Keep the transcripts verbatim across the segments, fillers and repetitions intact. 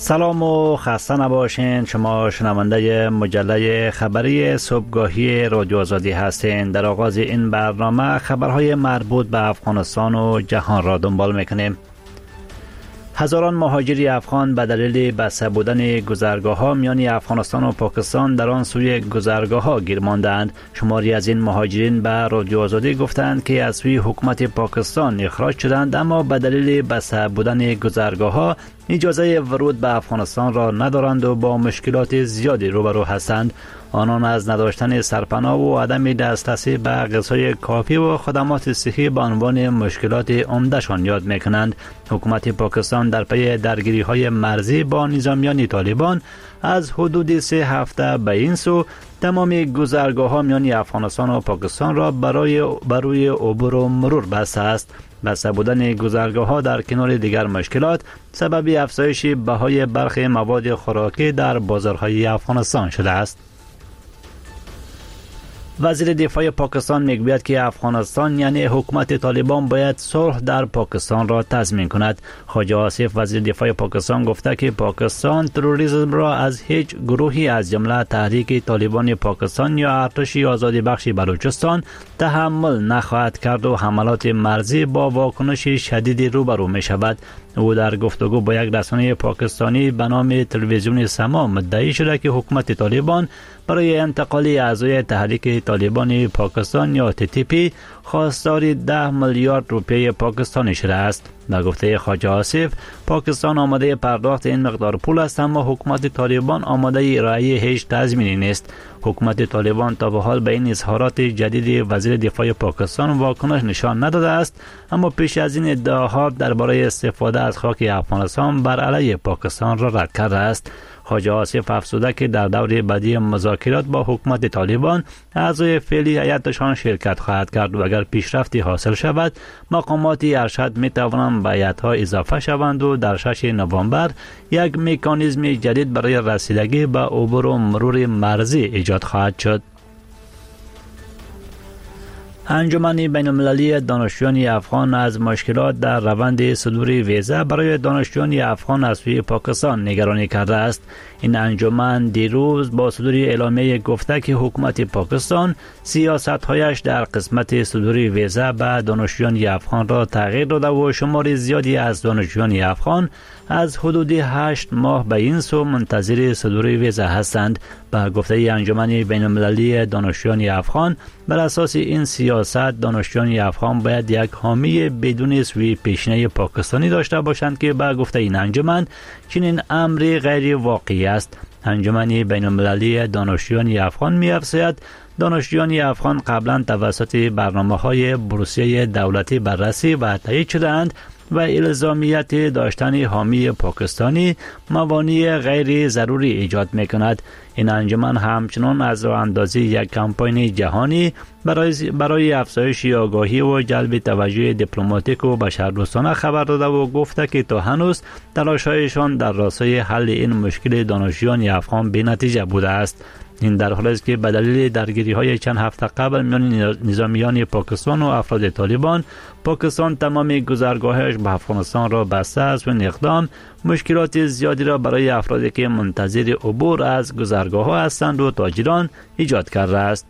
سلام و خسته نباشین. شما شنونده مجله خبری صبحگاهی رادیو آزادی هستین. در آغاز این برنامه خبرهای مربوط به افغانستان و جهان را دنبال میکنیم. هزاران مهاجری افغان به دلیل بسته بودن گذرگاه‌ها میان افغانستان و پاکستان در آن سوی گذرگاه‌ها گیر ماندند. شماری از این مهاجرین به رادیو آزادی گفتند که از سوی حکومت پاکستان اخراج شدند، اما به دلیل بسته بودن گذرگاه‌ها اجازه ورود به افغانستان را ندارند و با مشکلات زیادی روبرو هستند. آنان از نداشتن سرپناه و عدم دسترسی به غذای کافی و خدمات صحی به عنوان مشکلات عمده‌شان یاد می‌کنند. حکومت پاکستان در پی درگیری‌های مرزی با نظامیان طالبان از حدود سه هفته به این سو تمام گذرگاه‌ها میان افغانستان و پاکستان را برای بروی عبور و مرور بسته است. بسته بودن گذرگاه‌ها در کنار دیگر مشکلات سبب افزایش بهای برخی مواد خوراکی در بازارهای افغانستان شده است. وزیر دفاع پاکستان میگوید که افغانستان یعنی حکومت طالبان باید صلح در پاکستان را تضمین کند. خواجه آصف وزیر دفاع پاکستان گفته که پاکستان تروریسم را از هیچ گروهی از جمله تحریک طالبان پاکستان یا ارتش آزادی بخش بلوچستان تحمل نخواهد کرد و حملات مرزی با واکنش شدید روبرو می شود. او در گفتگو با یک رسانه پاکستانی به نام تلویزیون سما مدعی شده که حکومت طالبان برای انتقال اعضای تحریک طالبان پاکستان یا تی تی پی خواستار ده میلیارد روپیه پاکستانی شده است. در گفته خواجه آصف، پاکستان آماده پرداخت این مقدار پول است، اما حکومت طالبان آماده ارائه هیچ تضمینی نیست. حکومت طالبان تا به حال به این اظهارات جدید وزیر دفاع پاکستان واکنش نشان نداده است، اما پیش از این ادعاها درباره استفاده از خاک افغانستان بر علیه پاکستان را رد کرده است. خواجه آصف افزوده که در دور بعدی مذاکرات با حکومت طالبان اعضای فعلی هیئتشان شرکت خواهد کرد و اگر پیشرفتی حاصل شود مقامات ارشد می توانند به هیئت‌ها اضافه شوند و در ششم نوامبر یک مکانیزم جدید برای رسیدگی به عبور و مرور مرزی ایجاد خواهد شد. انجمن بین المللی دانشجویان افغان از مشکلات در روند صدور ویزا برای دانشجویان افغان از سوی پاکستان نگرانی کرده است. این انجمن دیروز با صدور اعلامیه گفته که حکومت پاکستان سیاست‌هایش در قسمت صدور ویزا به دانشجویان افغان را تغییر داده و شمار زیادی از دانشجویان افغان از حدود هشت ماه به این سو منتظر صدور ویزا هستند. به گفته انجمن بین المللی دانشجویان افغان، بر اساس این سیاست دانشجویان افغان باید یک حامی بدون سوی پیشینه پاکستانی داشته باشند که به گفته این انجمن چنین امری غیر واقعی است. انجمن بین المللی دانشجویان افغان می‌افزاید دانشجویان افغان قبلا توسط برنامه‌های بورسیه دولتی بررسی و تایید شده‌اند و الزامیت داشتن حامی پاکستانی موانع غیر ضروری ایجاد می‌کند. این انجمن همچنان از راه اندازی یک کمپاین جهانی برای برای افزایش آگاهی و جلب توجه دیپلماتیک و بشردوستانه خبر داده و گفته که تا هنوز تلاش‌هایشان در راستای حل این مشکل دانشجویان افغان بی‌نتیجه بوده است. این در حالی است که به دلیل درگیری‌های چند هفته قبل میان نظامیان پاکستان و افراد طالبان، پاکستان تمام گذرگاهش به افغانستان را بسته است و این اقدام مشکلات زیادی را برای افرادی که منتظر عبور از گذرگاه‌ها هستند و تاجران ایجاد کرده است.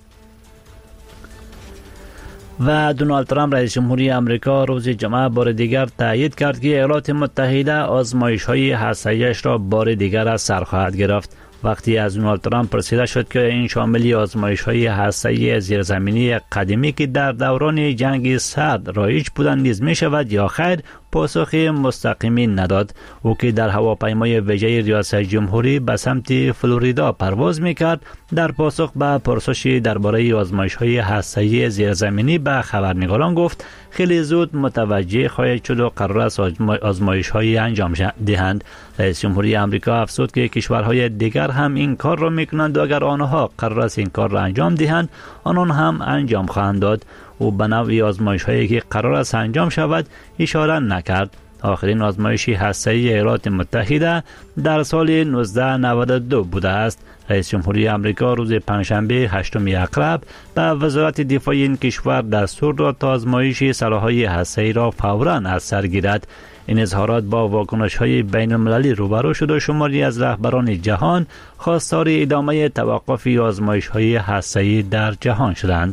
و دونالد ترامپ رئیس جمهوری آمریکا روز جمعه بار دیگر تایید کرد که ایالات متحده آزمایش‌های هسته‌ایش را بار دیگر از سر خواهد گرفت. وقتی از دونالد ترامپ پرسیده شد که این شامل آزمایش‌های هسته‌ای زیرزمینی قدیمی که در دوران جنگ سرد رایج بودند نیز می‌شود یا خیر، پاسخ مستقیمی نداد. او که در هواپیمای ویژه ریاست جمهوری به سمت فلوریدا پرواز می‌کرد، در پاسخ به پرسشی درباره آزمایش‌های هسته‌ای زیرزمینی به خبرنگاران گفت خیلی زود متوجه خواهد شد و قرار است آزمایش‌های انجام دهند. رئیس جمهوری آمریکا افزود که کشورهای دیگر هم این کار را می‌کنند و اگر آنها قرار است این کار را انجام دهند، آنان هم انجام خواهند داد. او به نوعی آزمایش‌هایی که قرار است انجام شود اشاره نکرد. آخرین آزمایش هسته‌ای ایالات متحده در سال نوزده نود و دو بوده است. رئیس جمهوری آمریکا روز پنجشنبه هشتم اکتبر به وزارت دفاع این کشور دستور داد تا آزمایش سلاح‌های هسته‌ای را فوراً از سر گیرد. این اظهارات با واکنش‌های بین‌المللی روبرو شد و شماری از رهبران جهان خواستار ادامه توقف آزمایش‌های هسته‌ای در جهان شدند.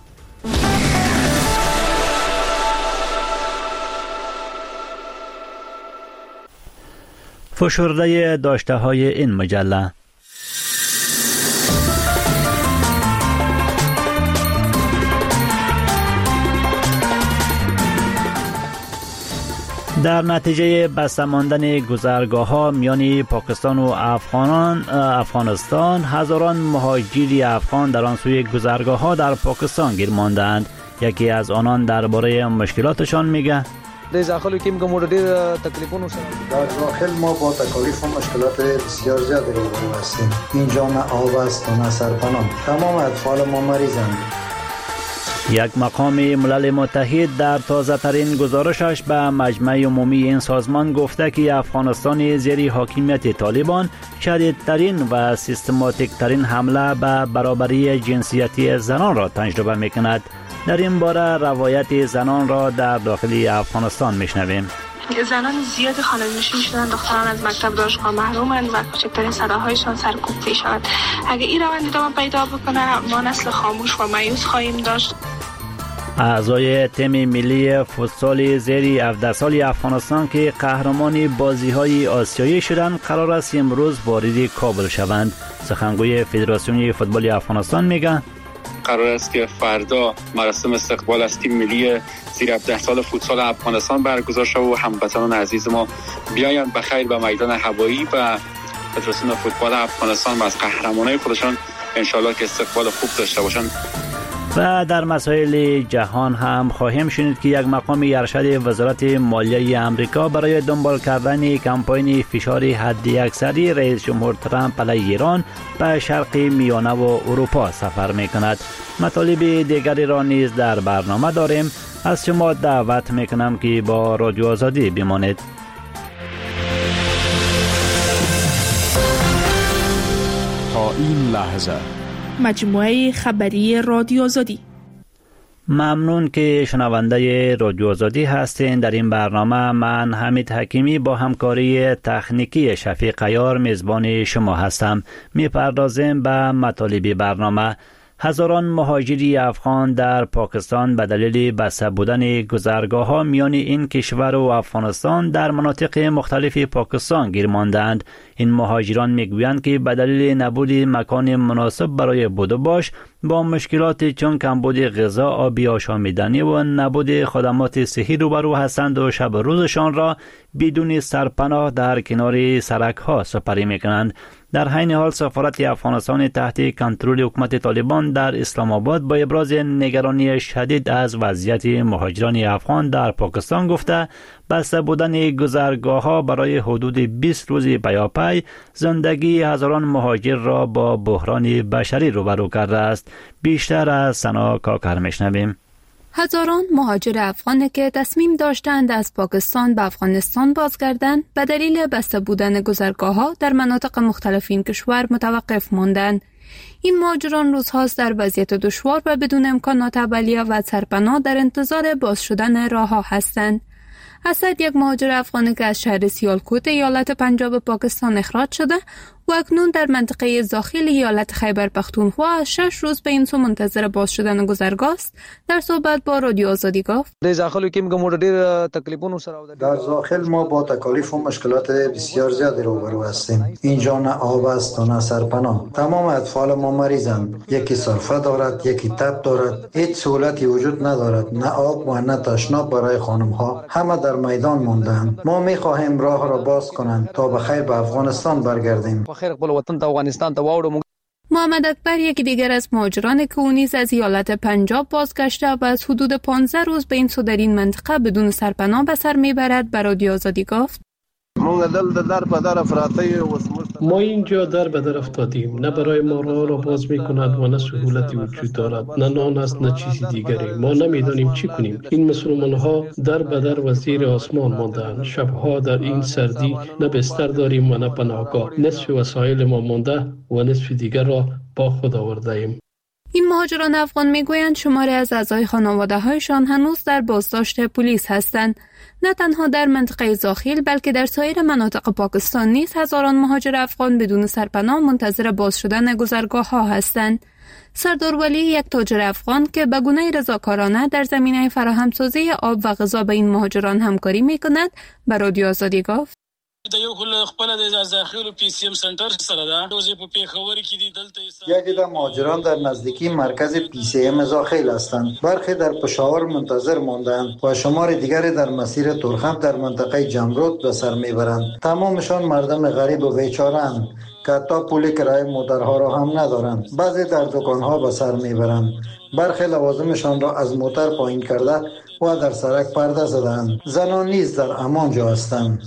فشرده داشته های این مجله. در نتیجه بسته ماندن گذرگاه‌ها میان پاکستان و افغانان افغانستان، هزاران مهاجر افغان در آن سوی گذرگاه‌ها در پاکستان گیر ماندند. یکی از آنان درباره مشکلاتشان میگه: در داخل که میگم مورد تکلیفون سره در داخل ما با تکالیف و مشکلات بسیار زیادی روبرو هستیم. اینجا نه آب است و نه سرپناه. تمام اطفال ما مریضند. یک مقام ملل متحد در تازه ترین گزارشش به مجمع عمومی این سازمان گفته که افغانستان زیر حاکمیت طالبان شدیدترین و سیستماتیک ترین حمله به برابری جنسیتی زنان را تجربه می کند. در این باره روایت زنان را در داخل افغانستان میشنویم. زنان زیاد خانه نشین شدن، دختران از مکتب دانشگاه محرومند و کوچکترین صداهایشان سرکوب می شود. اگر این روند ادامه پیدا بکنه ما نسل خاموش و مایوس خواهیم داشت. اعضای تیم ملی فوتسال زیر هفده سال افغانستان که قهرمان بازی‌های آسیایی شدند قرار است امروز وارد کابل شوند. سخنگوی فدراسیون فوتبال افغانستان میگه قرار است که فردا مراسم استقبال از تیم ملی زیر هفده سال فوتسال افغانستان برگزار شود و هموطنان عزیز ما بیایند بخیر به میدان هوایی و فدراسیون فوتبال افغانستان و از قهرمانای خودشان انشالله که استقبال خوب داشته باشند. و در مسائل جهان هم خواهیم شنید که یک مقام ارشد وزارت مالیه آمریکا برای دنبال کردن کمپاین فشار حداکثری رئیس جمهور ترامپ علیه ایران به شرق میانه و اروپا سفر می کند. مطالب دیگری را نیز در برنامه داریم. از شما دعوت می کنم که با رادیو آزادی بمانید. تا این لحظه مجموعه خبری رادیو آزادی. ممنون که شنونده رادیو آزادی هستین. در این برنامه من حمید حکیمی با همکاری تکنیکی شفیق عیار میزبان شما هستم. میپردازیم به مطالب برنامه. هزاران مهاجری افغان در پاکستان به دلیل بسته بودن گذرگاه‌ها میان این کشور و افغانستان در مناطق مختلف پاکستان گیر ماندند. این مهاجران میگویند که به دلیل نبود مکان مناسب برای بود و باش با مشکلات چون کمبود غذا، آبی آشامیدنی و نبود خدمات صحی روبرو هستند و شب روزشان را بدون سرپناه در کنار سرک‌ها سپری میکنند. در حین حال سفارت افغانستان تحت کنترل حکومت طالبان در اسلام آباد با ابراز نگرانی شدید از وضعیت مهاجران افغان در پاکستان گفته بسته بودن گذرگاه‌ها برای حدود بیست روز پیاپی زندگی هزاران مهاجر را با بحران بشری روبرو کرده است. بیشتر از سنا کاکر میشنویم. هزاران مهاجر افغان که تصمیم داشتند از پاکستان به افغانستان بازگردند به دلیل بسته بودن گذرگاه‌ها در مناطق مختلف این کشور متوقف ماندند. این مهاجران روزهاست در وضعیت دشوار و بدون امکانات اولیه و سرپناه در انتظار باز شدن راه‌ها هستند. اسد یک مهاجر افغانی که از شهر سیالکوت ایالت پنجاب پاکستان اخراج شده و اکنون در منطقه داخل ایالت خیبر پختونخوا شش روز به این سو منتظر باز شدن گذرگاه است، در صحبت با رادیو آزادی گفت در داخل که میگم مورد تکلیفون سره در داخل ما با تکالیف و مشکلات بسیار زیادی روبرو هستیم. اینجا نه آب است و نه سرپناه. تمام اطفال ما مریضند. یکی سرفه دارد، یکی تب دارد. هیچ سهولتی وجود ندارد، نه آب و نه تشناب برای خانم ها. همه در میدان موندند. ما میخواهیم راه را باز کنند تا به خیر به افغانستان برگردیم. خیر خپل وطن ته افغانستان ته واوړو. محمد اکبر یکی دیگر از مهاجران که او نیز از ایالت پنجاب بازگشته و از حدود پانزده روز به این سو در این منطقه بدون سرپناه به سر میبرد به رادیو آزادی گفت مونږ دلته در په در افراطي اوس ما اینجا در به در افتادیم، نه برای ما راه را باز میکنند و نه سهولتی وجود دارد، نه نان است نه چیزی دیگری. ما نمیدانیم چی کنیم. این مسلمان ها در به در و زیر آسمان ماندند. شبها در این سردی نه بستر داریم و نه پناهگاه. نصف وسایل ما مانده و نصف دیگر را با خود آورده ایم. این مهاجران افغان میگویند شماری از اعضای خانواده‌هایشان هنوز در بازداشت پلیس هستند. نه تنها در منطقه زاخیل بلکه در سایر مناطق پاکستان نیز هزاران مهاجر افغان بدون سرپناه منتظر باز شدن گذرگاه‌ها هستند. سردار ولی، یک تاجر افغان که به گونه رضاکارانه در زمینه فراهمسازی آب و غذا به این مهاجران همکاری می‌کند، به رادیو آزادی گفت: یکی در مهاجران در نزدیکی مرکز پی سی ام زاخیل هستند. برخی در پشاور منتظر ماندند و شمار دیگری در مسیر تورخم در منطقه جمرود به سر میبرند. تمامشان مردم غریب و بیچاره‌اند که حتی پول کرایه موترها را هم ندارند. بعضی در دکانها به سر میبرند. برخی لوازمشان را از موتر پایین کرده و در سرک پرده زدند. زنان نیز در امان جا هستند.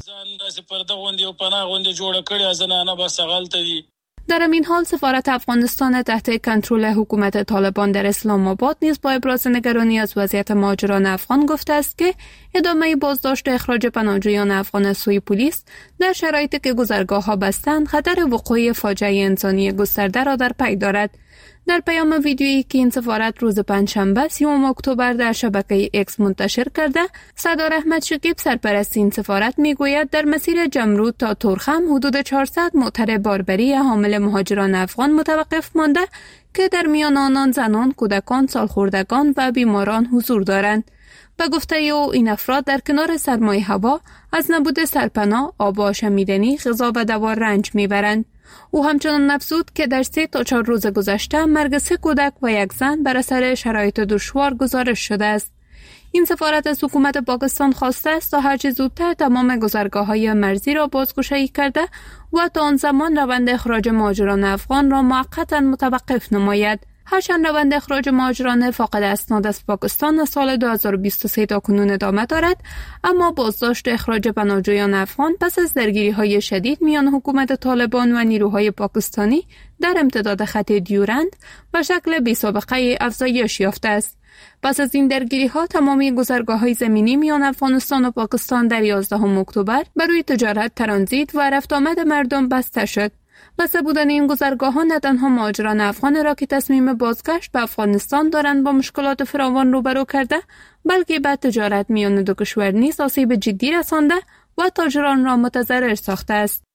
در همین حال سفارت افغانستان تحت کنترل حکومت طالبان در اسلام آباد نیز با ابراز نگرانی از وضعیت مهاجران افغان گفته است که ادامه بازداشت و اخراج پناهجویان افغان از سوی پلیس در شرایطی که گذرگاه‌ها بستند خطر وقوع فاجعه انسانی گسترده را در پی دارد. در پیام ویدیویی که این سفارت روز پنجشنبه سیوم اکتبر در شبکه ایکس منتشر کرده، سردار احمد شکیب سرپرست این سفارت میگوید در مسیر جمرود تا تورخم حدود چهارصد موتر باربری حامل مهاجران افغان متوقف مانده که در میان آنان زنان، کودکان، سالخوردگان و بیماران حضور دارند. به گفته او این افراد در کنار سرمای هوا از نبود سرپناه، آب و آشامیدنی، غذا و دوا رنج میبرند. او همچنان افزود که در سه تا چهار روز گذشته مرگ سه کودک و یک زن بر اثر شرایط دشوار گزارش شده است. این سفارت از حکومت پاکستان خواسته است تا هرچه زودتر تمام گذرگاه‌های مرزی را بازگشایی کرده و تا آن زمان روند اخراج مهاجران افغان را موقتا متوقف نماید. هرچند روند اخراج مهاجران فاقد اسناد از پاکستان از سال دو هزار و بیست و سه تا کنون ادامه دارد، اما بازداشت و اخراج پناهجویان افغان پس از درگیری‌های شدید میان حکومت طالبان و نیروهای پاکستانی در امتداد خط دیورند به شکل بی‌سابقه افزایش یافته است. پس از این درگیری‌ها تمامی گذرگاه‌های زمینی میان افغانستان و پاکستان در یازدهم اکتبر برای تجارت، ترانزیت و رفت آمد مردم بسته شد. بسته بودن این گذرگاه‌ها نه تنها مهاجران افغان را که تصمیم بازگشت به افغانستان دارند با مشکلات فراوان روبرو کرده، بلکه به تجارت میان دو کشور نیز آسیب جدی رسانده و تاجران را متضرر ساخته است.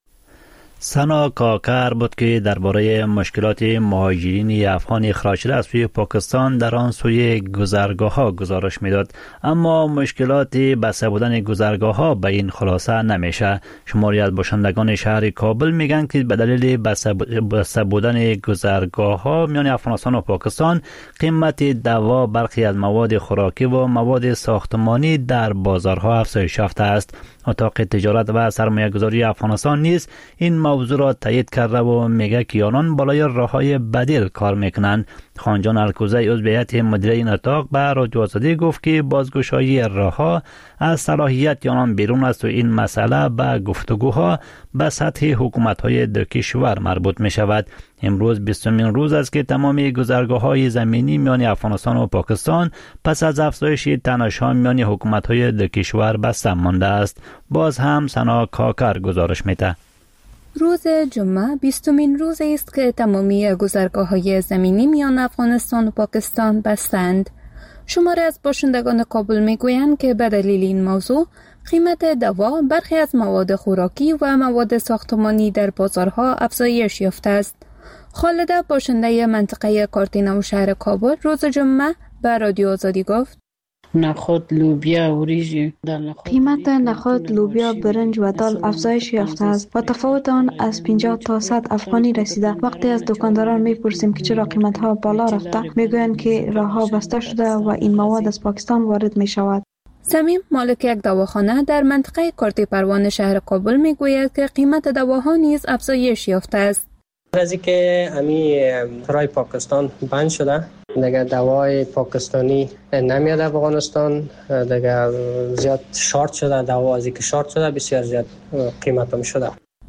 سنا کاکر بود که درباره مشکلات مهاجرین افغان اخراج شده از سوی پاکستان در آن سوی گذرگاه‌ها گزارش میداد، اما مشکلات بسته بودن گذرگاه‌ها به این خلاصه نمیشه. شماری از باشندگان شهر کابل میگن که به دلیل بسته بودن گذرگاه‌ها میان افغانستان و پاکستان قیمت دوا، برخی از مواد خوراکی و مواد ساختمانی در بازارها افزایش یافته است. اتاق تجارت و سرمایه‌گذاری افغانستان نیز این موضوع را تایید کرده و میگه که آنان بالای راه‌های بدیل کار میکنند. خانجان الکوزی عضو هیئت مدیره این اتاق به رادیو آزادی گفت که بازگشایی راه‌ها از صلاحیت آنان بیرون است و این مسئله به گفتگوها به سطح حکومت‌های دو کشور مربوط می شود. امروز بیستمین روز است که تمامی گذرگاه‌های زمینی میان افغانستان و پاکستان پس از افزایش تنش‌ها میان حکومت‌های دو کشور بسته مانده است. باز هم سنا کاکر گزارش میده. روز جمعه بیستمین روز است که تمامی گذرگاه‌های زمینی میان افغانستان و پاکستان بستند. شماری از باشندگان کابل میگویند که به دلیل این موضوع قیمت دوا، برخی از مواد خوراکی و مواد ساختمانی در بازارها افزایش یافته است. خالده، باشنده منطقه کارتینا و شهر کابل، روز جمعه به رادیو آزادی گفت: نخود، لوبیا، اوریژ. قیمت نخود، لوبیا، برنج و دال افزایش یافته است و تفاوت آن از پنجاه تا صد افغانی رسیده. وقتی از دکانداران میپرسیم که چرا قیمت ها بالا رفته، میگویند که راه ها بسته شده و این مواد از پاکستان وارد می شود. سمیم، مالک یک دواخانه در منطقه کارتی پروان شهر کابل، میگوید که قیمت دواها نیز افزایش یافته است. از اینکه امی رای پاکستان بند شده، دیگه دوای پاکستانی نمیاد افغانستان، دیگه زیاد شارت شده. دوا از اینکه شارت شده بسیار زیاد قیمت هم شده.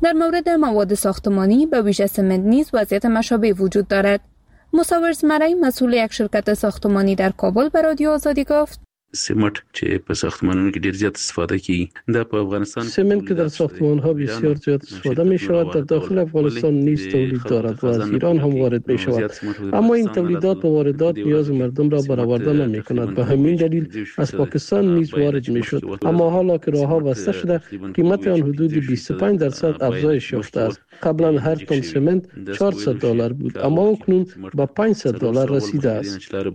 در مورد مواد ساختمانی به ویژه سمنت نیز وضعیت مشابه وجود دارد. مصور زمرای مسئول یک شرکت ساختمانی در کابل به رادیو آزادی گفت: سمنت چې په ساختمانونو کې ډیر زیات استفاده کیږي د په افغانستان سمنت که در ساختمان‌ها بسیار زیاد استفاده می شود در داخل افغانستان نیز تولید دارد و از ایران هم وارد می شود، اما این تولیدات و واردات نیاز مردم را برآورده نمی کند. به همین دلیل از پاکستان نیز وارد می شد، اما حالا که راه‌ها بسته شده قیمت آن حدود بیست و پنج درصد افزایش یافته است. قبلا هر تن سمنت چهارصد دلار بود، اما اکنون به پانصد دلار رسیده است.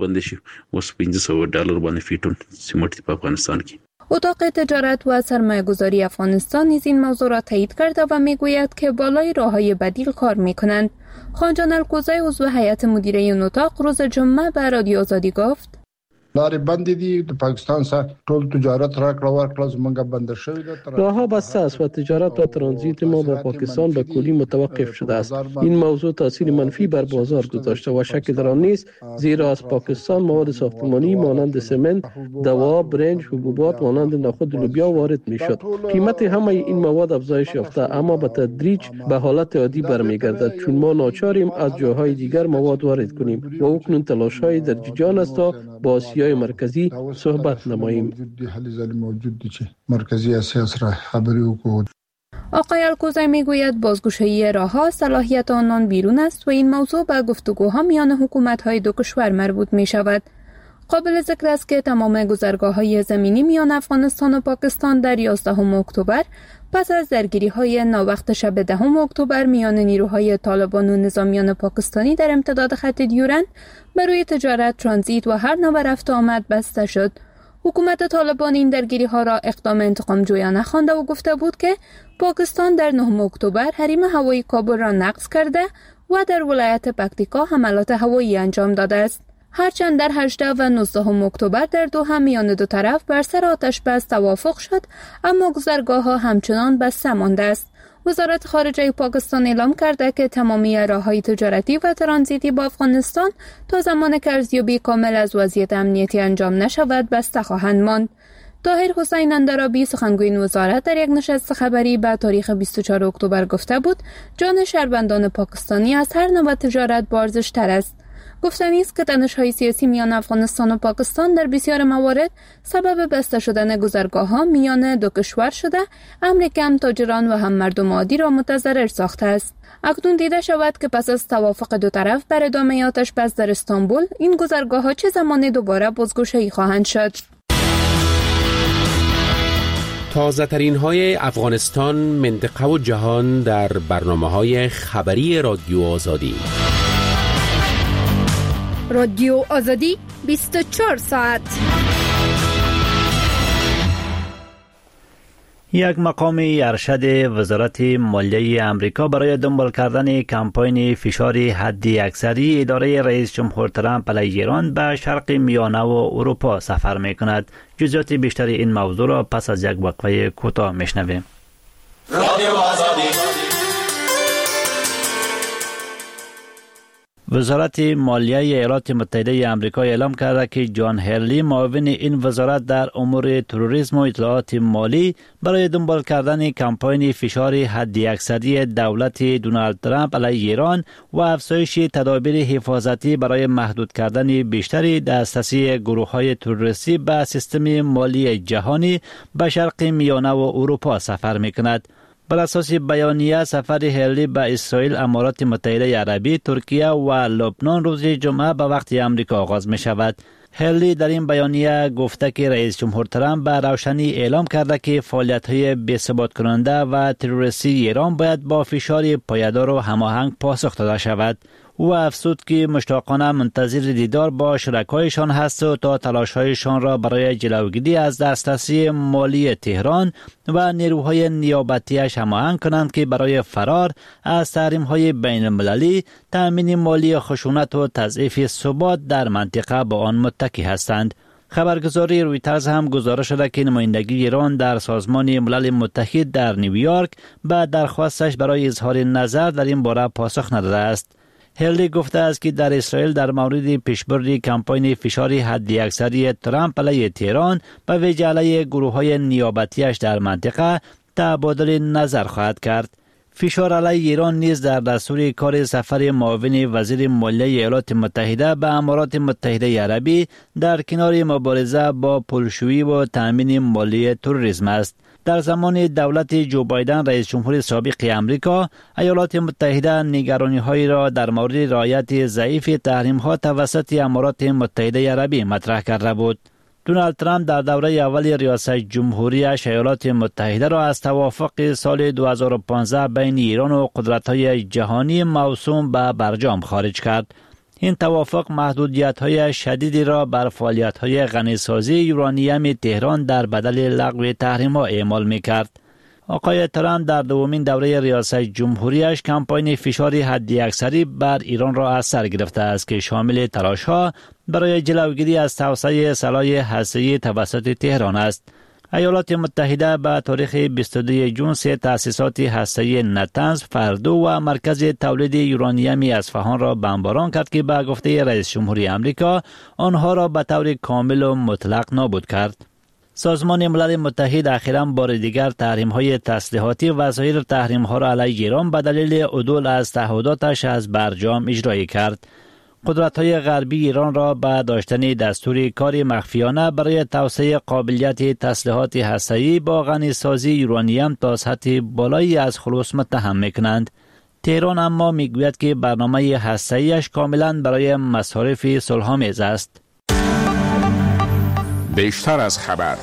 سمنت په افغانستان کې اتاق تجارت و سرمایه‌گذاری افغانستان نیز این موضوع را تایید کرده و میگوید که بالای راه‌های بدیل کار می‌کنند. خانجان الکوزای عضو هیئت مدیره این اتاق روز جمعه به رادیو آزادی گفت: لارې بندې دي، د پاکستان سره ټول تجارت راکړه ورکړه زمونږ بند شوی ده. راه‌ها بسته است و تجارت و ترانزیت ما با پاکستان به کلی متوقف شده است. این موضوع تاثیر منفی بر بازار گذاشته و شک در آن نیست، زیرا از پاکستان مواد ساختمانی مانند سمنت، دوا، برنج، حبوبات مانند نخود لوبیا وارد می‌شد. قیمت همه این مواد افزایش یافته، اما به تدریج به حالت عادی برمیگردد، چون ما ناچاریم از جاهای دیگر مواد وارد کنیم و اکنون تلاش‌های در جریان است تا با آسیای مرکزی صحبت نماییم. آقای الکوزای میگوید بازگشایی راه‌ها صلاحیت آنان بیرون است و این موضوع به گفتگوها میان حکومت‌های دو کشور مربوط می شود. قابل ذکر است که تمام گذرگاه‌های زمینی میان افغانستان و پاکستان در یازدهم اکتبر پس از درگیری‌های ناوقت شب دهم اکتبر میان نیروهای طالبان و نظامیان پاکستانی در امتداد خط دیورند برای تجارت، ترانزیت و هر نوع رفت و آمد بسته شد. حکومت طالبان این درگیری‌ها را اقدام انتقام جویانه خوانده و گفته بود که پاکستان در نهم اکتبر حریم هوایی کابل را نقض کرده و در ولایت پکتیکا حملات هوایی انجام داده است. هرچند در هجدهم و نوزدهم اکتبر در دوحه میان دو طرف بر سر آتش بس توافق شد، اما گذرگاه‌ها همچنان بسته مانده است. وزارت خارجه پاکستان اعلام کرده که تمامی راه‌های تجارتی و ترانزیتی با افغانستان تا زمان که ارزیابی کامل از وضعیت امنیتی انجام نشود بسته خواهند ماند. طاهر حسین اندرابی سخنگوی وزارت در یک نشست خبری به تاریخ بیست و چهارم اکتبر گفته بود جان شهروندان پاکستانی از هر نوع تجارت با ارزش‌تر است. گفتنی است که تنش‌های سیاسی میان افغانستان و پاکستان در بسیار موارد سبب بسته شدن گذرگاه‌ها میان دو کشور شده، امر که هم تاجران و هم مردم عادی را متضرر ساخته است. اکنون دیده شود که پس از توافق دو طرف بر ادامه آتش بس در استانبول، این گذرگاه‌ها چه زمان دوباره بازگشایی خواهند شد. تازه ترین های افغانستان، منطقه و جهان در برنامه های خبری رادیو آزادی. رادیو آزادی بیست و چهار ساعت. یک مقام ارشد وزارت مالیه امریکا برای دنبال کردن کمپاین فشار حدی اکثری اداره رئیس جمهور ترامپ علیه ایران به شرق میانه و اروپا سفر می کند. جزئیات بیشتر این موضوع را پس از یک وقفه کوتاه میشنویم. رادیو آزادی. وزارت مالیه ایالات متحده آمریکا اعلام کرده که جان هرلی معاون این وزارت در امور تروریسم و اطلاعات مالی برای دنبال کردن کمپاین فشار حداکثری دولت دونالد ترامپ علیه ایران و افزایش تدابیر حفاظتی برای محدود کردن بیشتر دسترسی گروه‌های تروریستی به سیستم مالی جهانی به شرق میانه و اروپا سفر می‌کند. بر اساس بیانیه سفر هرلی به اسرائیل، امارات متحده عربی، ترکیه و لبنان روز جمعه به وقت امریکا آغاز می شود. هرلی در این بیانیه گفته که رئیس جمهور ترامپ به روشنی اعلام کرده که فعالیت‌های بی‌ثبات کننده و تروریستی ایران باید با فشار پایدار و هماهنگ پاسخ داده شود. او افزود که مشتاقانه منتظر دیدار با شرکایشان هست و تا تلاش‌هایشان را برای جلوگیری از دسترسی مالی تهران و نیروهای نیابتیش هماهنگ کنند که برای فرار از تحریم‌های بین‌المللی، تأمین مالی خشونت و تضعیف ثبات در منطقه با آن متکی هستند. خبرگزاری رویترز هم گزارش شده که نمایندگی ایران در سازمان ملل متحد در نیویورک به درخواستش برای اظهار نظر در این باره پاسخ نداده است. هرلی گفته است که در اسرائیل در مورد پیشبرد کمپاین فشار حداکثری ترامپ علیه تهران به ویژه علیه گروه‌های نیابتیش در منطقه تبادل نظر خواهد کرد. فشار علیه ایران نیز در دستور کار سفر معاون وزیر مالیه ایالات متحده به امارات متحده عربی در کنار مبارزه با پولشویی و تامین مالی تروریسم است. در زمان دولت جو بایدن رئیس جمهور سابق امریکا، ایالات متحده نگرانی‌هایی را در مورد رعایت ضعیف تحریم‌ها توسط امارات متحده عربی مطرح کرده بود. دونالد ترامپ در دوره اول ریاست جمهوریش ایالات متحده را از توافق سال دو هزار و پانزده بین ایران و قدرت‌های جهانی موسوم به برجام خارج کرد. این توافق محدودیت‌های شدیدی را بر فعالیت‌های غنیسازی یورانیم تهران در بدل لغو تحریم‌ها اعمال می‌کرد. آقای ترامپ در دومین دوره ریاست جمهوریش کمپاین فشار حداکثری بر ایران را از سر گرفته است که شامل تلاش‌ها برای جلوگیری از توسعه سلاح هسته‌ای توسط تهران است. ایالات متحده به تاریخ بیست و دو ژوئن سه تأسیسات هسته‌ای نتنز، فردو و مرکز تولید یورانیم اصفهان را بمباران کرد که به گفته رئیس جمهوری آمریکا آنها را به طور کامل و مطلق نابود کرد. سازمان ملل متحد اخیراً بار دیگر تحریم‌های تسلیحاتی و سایر تحریم‌ها را علیه ایران به دلیل عدول از تعهداتش از برجام اجرایی کرد. قدرت‌های غربی ایران را به داشتن دستور کار مخفیانه برای توسعه قابلیت تسلیحات هسته‌ای با غنیسازی یورانیم تا سطح بالایی از خلوص متهم می‌کنند. تهران اما می‌گوید که برنامه هسته‌ایش کاملاً برای مصارف صلح‌آمیز است. بیشتر از خبر.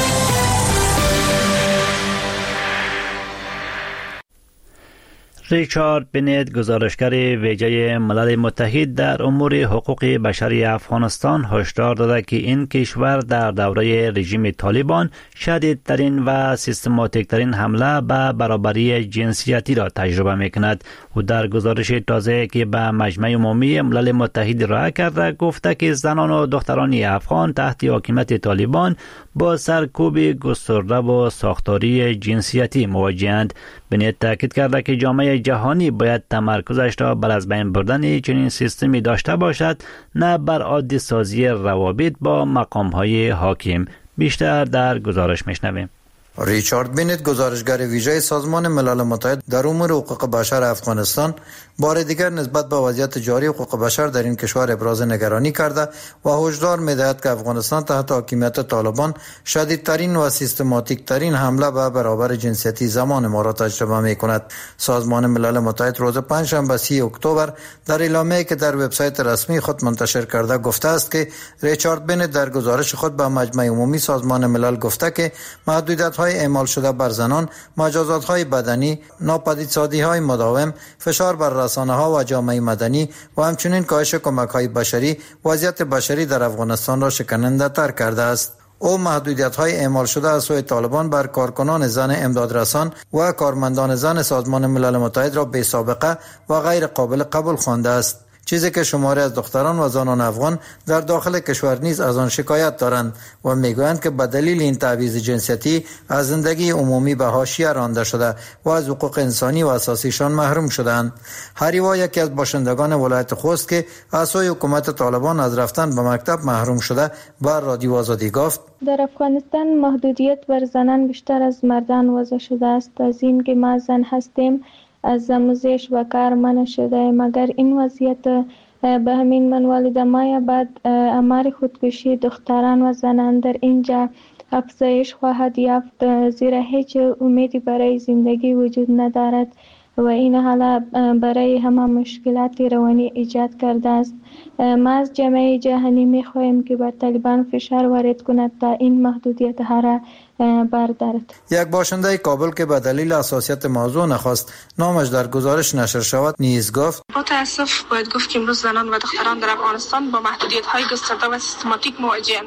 ریچارد بنت، گزارشگر ویژه ملل متحد در امور حقوق بشری افغانستان، هشدار داده که این کشور در دوره رژیم طالبان شدیدترین و سیستماتیک ترین حمله به برابری جنسیتی را تجربه میکند. او در گزارش تازه که به مجمع عمومی ملل متحد ارائه کرده گفته که زنان و دختران افغان تحت حاکمیت طالبان با سرکوب گسترده و ساختاری جنسیتی مواجه‌اند. بنت تاکید کرده که جامعه جهانی باید تمرکزش را بر از بین بردن چنین سیستمی داشته باشد، نه بر عادی سازی روابط با مقام‌های حاکم. بیشتر در گزارش میشنویم. ریچارد بنت، گزارشگر ویژه سازمان ملل متحد در امور حقوق بشر افغانستان، بار دیگر نسبت به وضعیت جاری حقوق بشر در این کشور ابراز نگرانی کرده و هشدار می‌دهد که افغانستان تحت حاکمیت طالبان شدیدترین و سیستماتیک ترین حمله به برابر جنسیتی زمان ما را تجربه می‌کند. سازمان ملل متحد روز پنجشنبه سی اکتبر در اعلامیه‌ای که در وبسایت رسمی خود منتشر کرده گفته است که ریچارد بنت در گزارش خود به مجمع عمومی سازمان ملل گفته که محدودیت‌های اعمال شده بر زنان، مجازات‌های بدنی، ناپدیدسازی‌های مداوم، فشار بر رسانه‌ها و جامعه مدنی و همچنین کاهش کمک‌های بشری وضعیت بشری در افغانستان را شکننده‌تر کرده است. او محدودیت‌های اعمال شده از سوی طالبان بر کارکنان زن امدادرسان و کارمندان زن سازمان ملل متحد را بی‌سابقه و غیر قابل قبول خوانده است، چیزی که شماری از دختران و زنان افغان در داخل کشور نیز از آن شکایت دارند و میگویند که به دلیل این تبعیض جنسیتی از زندگی عمومی به حاشیه رانده شده و از حقوق انسانی و اساسیشان محروم شدند. هریوا، یکی از باشندگان ولایت خوست که از سوی حکومت طالبان از رفتن به مکتب محروم شده، بر رادیو آزادی گفت: در افغانستان محدودیت بر زنان بیشتر از مردان وضع شده است. از این که ما زن هستیم از آموزش و کار منع شده، مگر این وضعیت به همین منوال دمای بعد آمار خودکشی دختران و زنان در اینجا افزایش خواهد یافت، زیرا هیچ امیدی برای زندگی وجود ندارد و این حالا برای همه مشکلات روانی ایجاد کرده است. ما از جامعه جهانی می خواهیم که بر طالبان فشار وارد کند تا این محدودیت ها را بردارد. یک باشنده کابل که به دلیل حساسیت موضوع نخواست نامش در گزارش نشر شود نیز گفت: با تاسف باید گفت که امروز زنان و دختران در افغانستان با محدودیت های گسترده و سیستماتیک مواجهند.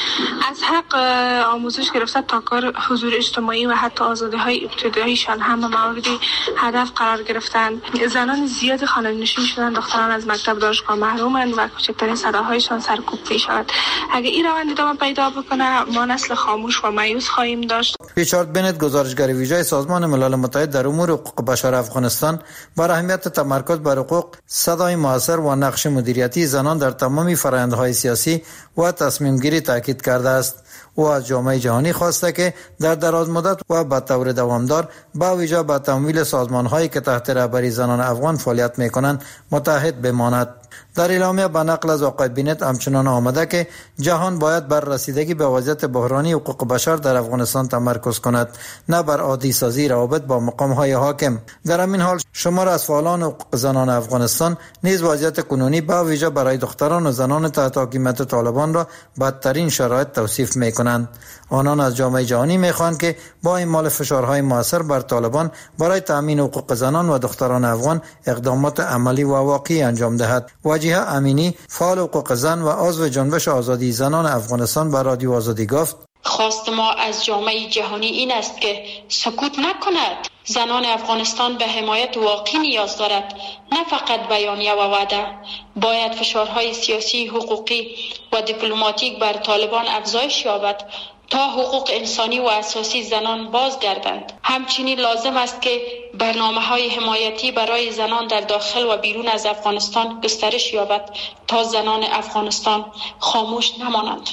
از حق آموزش گرفته تا کار، حضور اجتماعی و حتی آزادی های ابتداییشان هم موارد هدف قرار گرفتند. زنان زیاد خانه‌نشین شدند، دختران از مکتب دانشگاه محرومند و کوچکترین صداهایشان سرکوب می‌شود. اگر این روند ادامه پیدا بکنه ما نسل خاموش و مایوس خواهیم داشت. ریچارد بنت، گزارشگر ویژه سازمان ملل متحد در امور حقوق بشر افغانستان، بر اهمیت تمرکز بر حقوق، صدای موثر و نقش مدیریتی زنان در تمامی فرآیندهای سیاسی و تصمیم گیری تاکید کرده است. او از جامعه جهانی خواسته که در دراز مدت و به طور دوامدار با ویژه به تمویل سازمان‌هایی که تحت رهبری زنان افغان فعالیت می‌کنند متحد بماند. در اعلامیه به نقل از آقای بینت همچنان آمده که جهان باید بر رسیدگی به وضعیت بحرانی حقوق بشر در افغانستان تمرکز کند، نه بر عادی سازی روابط با مقام‌های حاکم. در همین حال شمار از فعالان حقوق زنان افغانستان نیز وضعیت کنونی با ویژه برای دختران و زنان تحت حاکمیت طالبان را بدترین شرایط توصیف می‌کنند. آنان از جامعه جهانی می‌خواهند که با اعمال فشارهای مؤثر بر طالبان برای تأمین حقوق زنان و دختران افغان اقدامات عملی و واقعی انجام دهد. وجیه امینی، فعال حقوق زن و عضو جنبش آزادی زنان افغانستان، به رادیو آزادی گفت: خواست ما از جامعه جهانی این است که سکوت نکند. زنان افغانستان به حمایت واقعی نیاز دارد، نه فقط بیانیه و وعده. باید فشارهای سیاسی، حقوقی و دیپلماتیک بر طالبان افزایش یابد تا حقوق انسانی و اساسی زنان بازگردند. همچنین لازم است که برنامه‌های حمایتی برای زنان در داخل و بیرون از افغانستان گسترش یابد تا زنان افغانستان خاموش نمانند.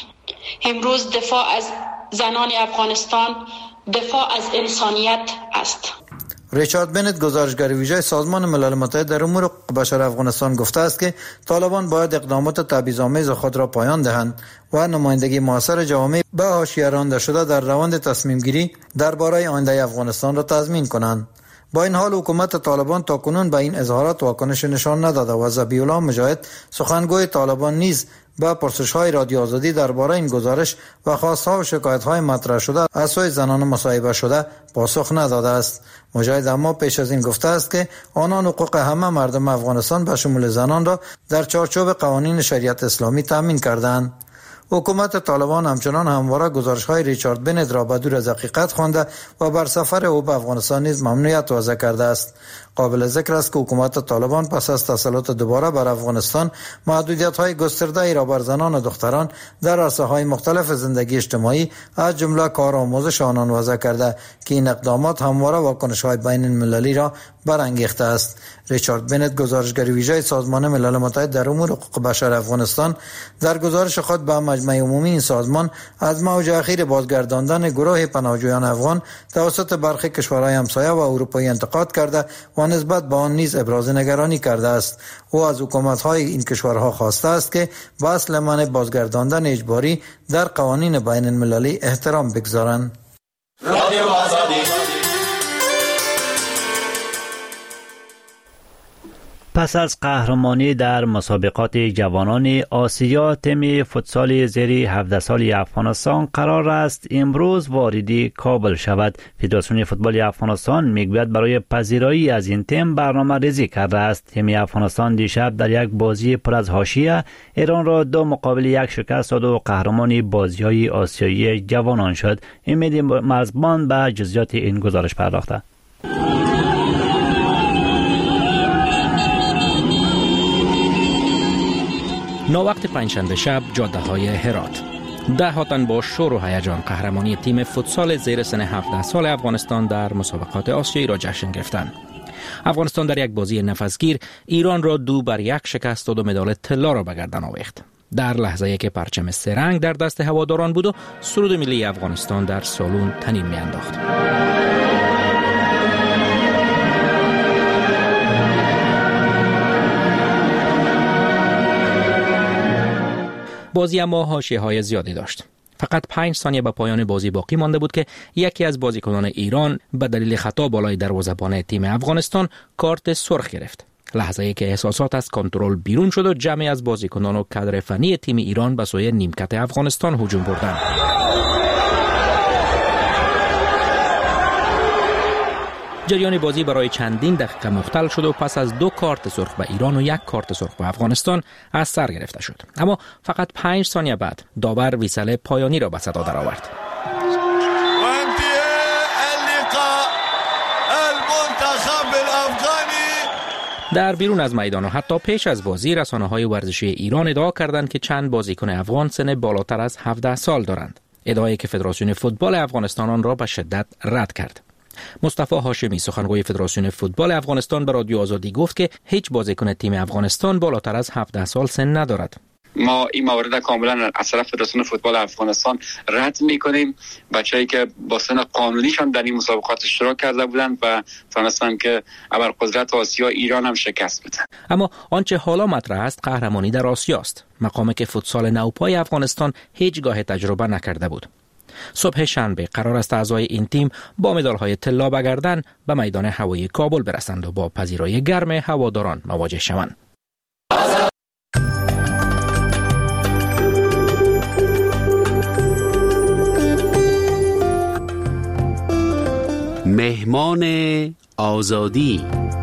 امروز دفاع از زنان افغانستان دفاع از انسانیت است. ریچارد بنت، گزارشگر ویژه سازمان ملل متحد در امور حقوق بشر افغانستان، گفته است که طالبان باید اقدامات تبعیض‌آمیز خود را پایان دهند و نمایندگی موثر جامعه به حاشیه رانده شده در روند تصمیم گیری درباره آینده افغانستان را تضمین کنند. با این حال حکومت طالبان تاکنون به این اظهارات واکنش نشان نداده و ذبیح الله مجاهد، سخنگوی طالبان، نیز با پرسش‌های رادیو آزادی درباره این گزارش و خواست‌ها و شکایت‌های مطرح شده از سوی زنان مصاحبه شده پاسخ نداده است. مجاهد اما پیش از این گفته است که آنان حقوق همه مردم افغانستان به شمول زنان را در چارچوب قوانین شریعت اسلامی تامین کردند. حکومت طالبان همچنان همواره گزارش‌های ریچارد بنت را به دور از حقیقت خوانده و بر سفر او به افغانستان نیز ممنوعیت وضع کرده است. قابل ذکر است که حکومت طالبان پس از تسلط دوباره بر افغانستان محدودیت‌های گسترده‌ای را بر زنان و دختران در عرصه‌های مختلف زندگی اجتماعی از جمله کار و آموزش آنان وضع کرده که این اقدامات همواره واکنش‌های بین المللی را برانگیخته است. ریچارد بنت، گزارشگر ویژه سازمان ملل متحد در امور حقوق بشر افغانستان، در گزارش خود به مجمع عمومی این سازمان از موج اخیر بازگرداندن گروه پناهجویان افغان توسط برخی کشورهای همسایه و اروپایی انتقاد کرده و نسبت به آن نیز ابراز نگرانی کرده است. او از حکومت‌های این کشورها خواسته است که به اصل منع بازگرداندن اجباری در قوانین بین المللی احترام بگذارند. پس از قهرمانی در مسابقات جوانان آسیا، تیم فوتسال زیر هفده سالی افغانستان قرار است امروز وارد کابل شود. فدراسیون فوتبال افغانستان میگوید برای پذیرایی از این تیم برنامه ریزی کرده است. تیم افغانستان دیشب در یک بازی پر از حاشیه ایران را دو مقابل یک شکست داد و قهرمان بازی‌های آسیایی جوانان شد. امید مرزبان به جزئیات این گزارش پرداخته. ناوقت پنجشنبه شب جاده های هرات، ده تن با شور و هیجان قهرمانی تیم فوتسال زیر سن هفده سال افغانستان در مسابقات آسیایی را جشن گرفتند. افغانستان در یک بازی نفسگیر ایران را دو بر یک شکست داد و مدال طلا را به گردن آویخت. در لحظه‌ای که پرچم سه رنگ در دست هواداران بود و سرود ملی افغانستان در سالن تنین می‌انداخت. بازی اما حاشیه‌های زیادی داشت. فقط پنج ثانیه به پایان بازی باقی مانده بود که یکی از بازیکنان ایران به دلیل خطا بالای دروازه‌بان تیم افغانستان کارت سرخ گرفت. لحظه‌ای که احساسات از کنترل بیرون شد و جمعی از بازیکنان و کادر فنی تیم ایران به سوی نیمکت افغانستان هجوم بردند. جریان بازی برای چندین دقیقه مختل شد و پس از دو کارت سرخ به ایران و یک کارت سرخ به افغانستان از سر گرفته شد. اما فقط پنج ثانیه بعد داور ویسل پایانی را به صدا درآورد. در بیرون از میدان و حتی پیش از بازی رسانه‌های ورزشی ایران ادعا کردند که چند بازیکن افغان سن بالاتر از هفده سال دارند. ادعایی که فدراسیون فوتبال افغانستان آن را به شدت رد کرد. مصطفی هاشمی، سخنگوی فدراسیون فوتبال افغانستان، به رادیو آزادی گفت که هیچ بازیکن تیم افغانستان بالاتر از هفده سال سن ندارد. ما این موارد کاملا از طرف فدراسیون فوتبال افغانستان رد میکنیم. بچه‌ای که با سن قانونیشان در این مسابقات اشتراک کرده بودند و تونستن که ابرقدرت آسیا ایران هم شکست بدن. اما آنچه حالا مطرح است قهرمانی در آسیا است، مقامی که فوتسال نوپای افغانستان هیچگاه تجربه نکرده بود. صبح شنبه قرار است اعضای این تیم با مدال‌های طلا به گردن به میدان هوایی کابل برسند و با پذیرایی گرم هواداران مواجه شوند. مهمان آزادی.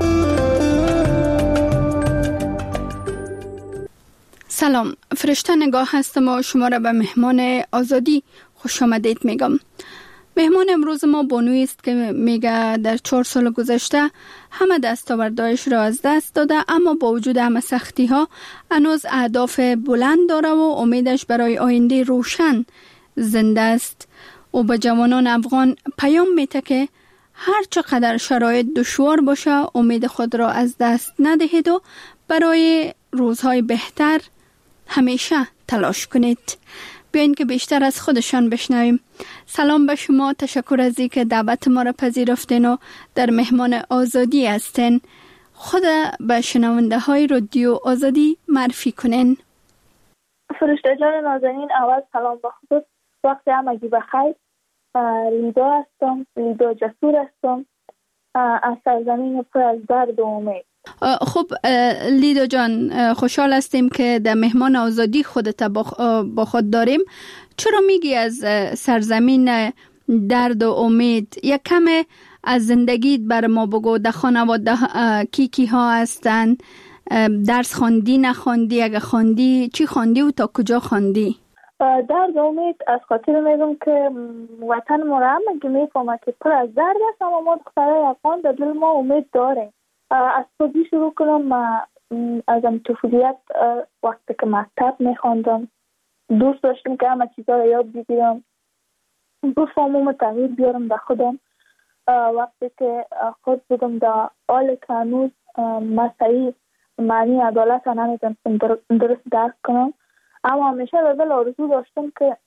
سلام، فرشته نگاه هستم و شما را به مهمان آزادی خوش آمدید میگم. مهمان امروز ما بانویی است که میگه در چهار سال گذشته همه دستاوردهایش را از دست داده، اما با وجود همه سختی ها هنوز اهداف بلند داره و امیدش برای آینده روشن زنده است. او به جوانان افغان پیام میده که هر چقدر شرایط دشوار باشه امید خود را از دست ندهید و برای روزهای بهتر همیشه تلاش کنید. بیاین که بیشتر از خودشان بشنویم. سلام به شما، تشکر از این که دعوت ما را پذیرفتین و در مهمان آزادی هستین. خود به شنونده های رادیو آزادی معرفی کنین. فرشته جان نازنین، اول سلام به خود، وقت همگی بخیر. لیدا هستم، لیدا جسور هستم، از سرزمین پر از درد و امید. خب لیدا جان، خوشحال هستیم که در مهمان آزادی خودت با خود داریم. چرا میگی از سرزمین درد و امید؟ یک کم از زندگیت بر ما بگو. در خانواده کی کی ها هستن؟ درس خواندی نخواندی؟ اگه خواندی چی خواندی و تا کجا خواندی؟ درد و امید از خاطر میگم که وطن ما را همه میفهمه که پر از درد است، اما ما دخترای افغان در دل ما امید داریم. از صبحی شروع کنم. از طفولیت وقتی که مکتب میخواندم دوست داشتم که همه چیزا رو یاد بگیرم، بفهمم و تغییر بیارم در خودم. وقتی که خود بودم در حال که هنوز مسیحی معنی عدالت نمیدونستم درست درک کنم، اما همیشه در دل آرزو داشتم که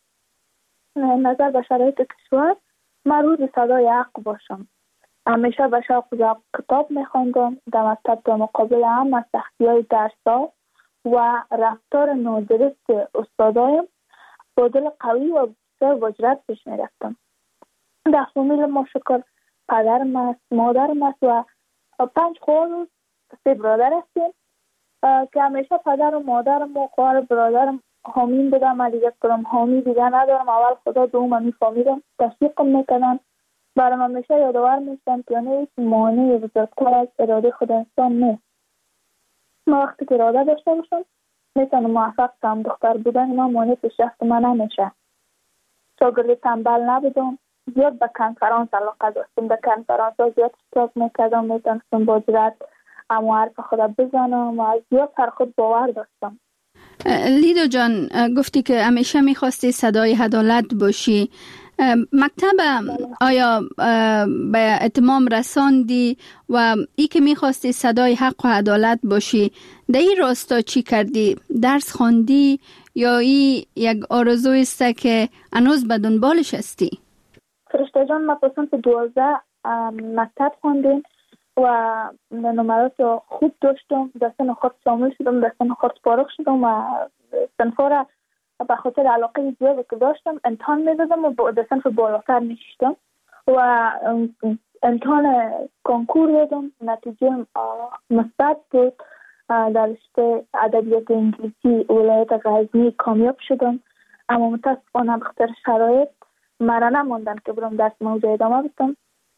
نظر به شرایط کشور من روز صدای حق باشم. همیشه به شوق کتاب میخواندم. در مکتب در مقابل هم سختی‌های درس‌ها و رفتار نادرست استادایم با دل قوی و بسیار با جرأت پیش میرفتم. در فامیل ما شکر پدرم است، مادرم است و پنج خواهر و سه برادر هستیم که همیشه پدر و مادرم و خواهر برادرم حامیم بودم. من دیگه کنم حامی دیگه ندارم. اول خدا دوم میفهمیدم، تشویقم میکنن، برام همیشه یادآور میشن که هیچ مانعی بزرگتر از اراده خود انسان نیست. ما وقتی که اراده داشته باشم میتونم موفق شم. دختر بودن ما مانع پیشرفت من نمیشه. شاگرد تنبل نبودم، زیاد به کنفرانس علاقه داشتم. در کنفرانس ها زیاد اشتراک میکردم، میتونستم با جرأت اما حرف خود بزنم و زیاد سر خود باور داشتم. لیدا جان، گفتی که همیشه میخواستی صدای عدالت باشی. مکتب آیا به اتمام رساندی و ای که میخواستی صدای حق و عدالت باشی در این راستا چی کردی؟ درس خواندی یا ای یک آرزوی است که هنوز به دنبالش هستی؟ فرشته جان، ما پسند دوازده مکتب خواندیم و نمرات خوب داشتم. در سن خود شامل شدم، در سن خود فارغ شدم و صنفا را به خاطر علاقه زیادی که داشتم امتحان میدادم و در صنف بالاتر میشتم و امتحان کنکور دادم. نتیجه مثبت بود. در رشته ادبیات انگلیسی ولایت غزنی کامیاب شدم، اما متاسفانه به خاطر شرایط مرا نماندن که برم درس موضوع ادامه بدم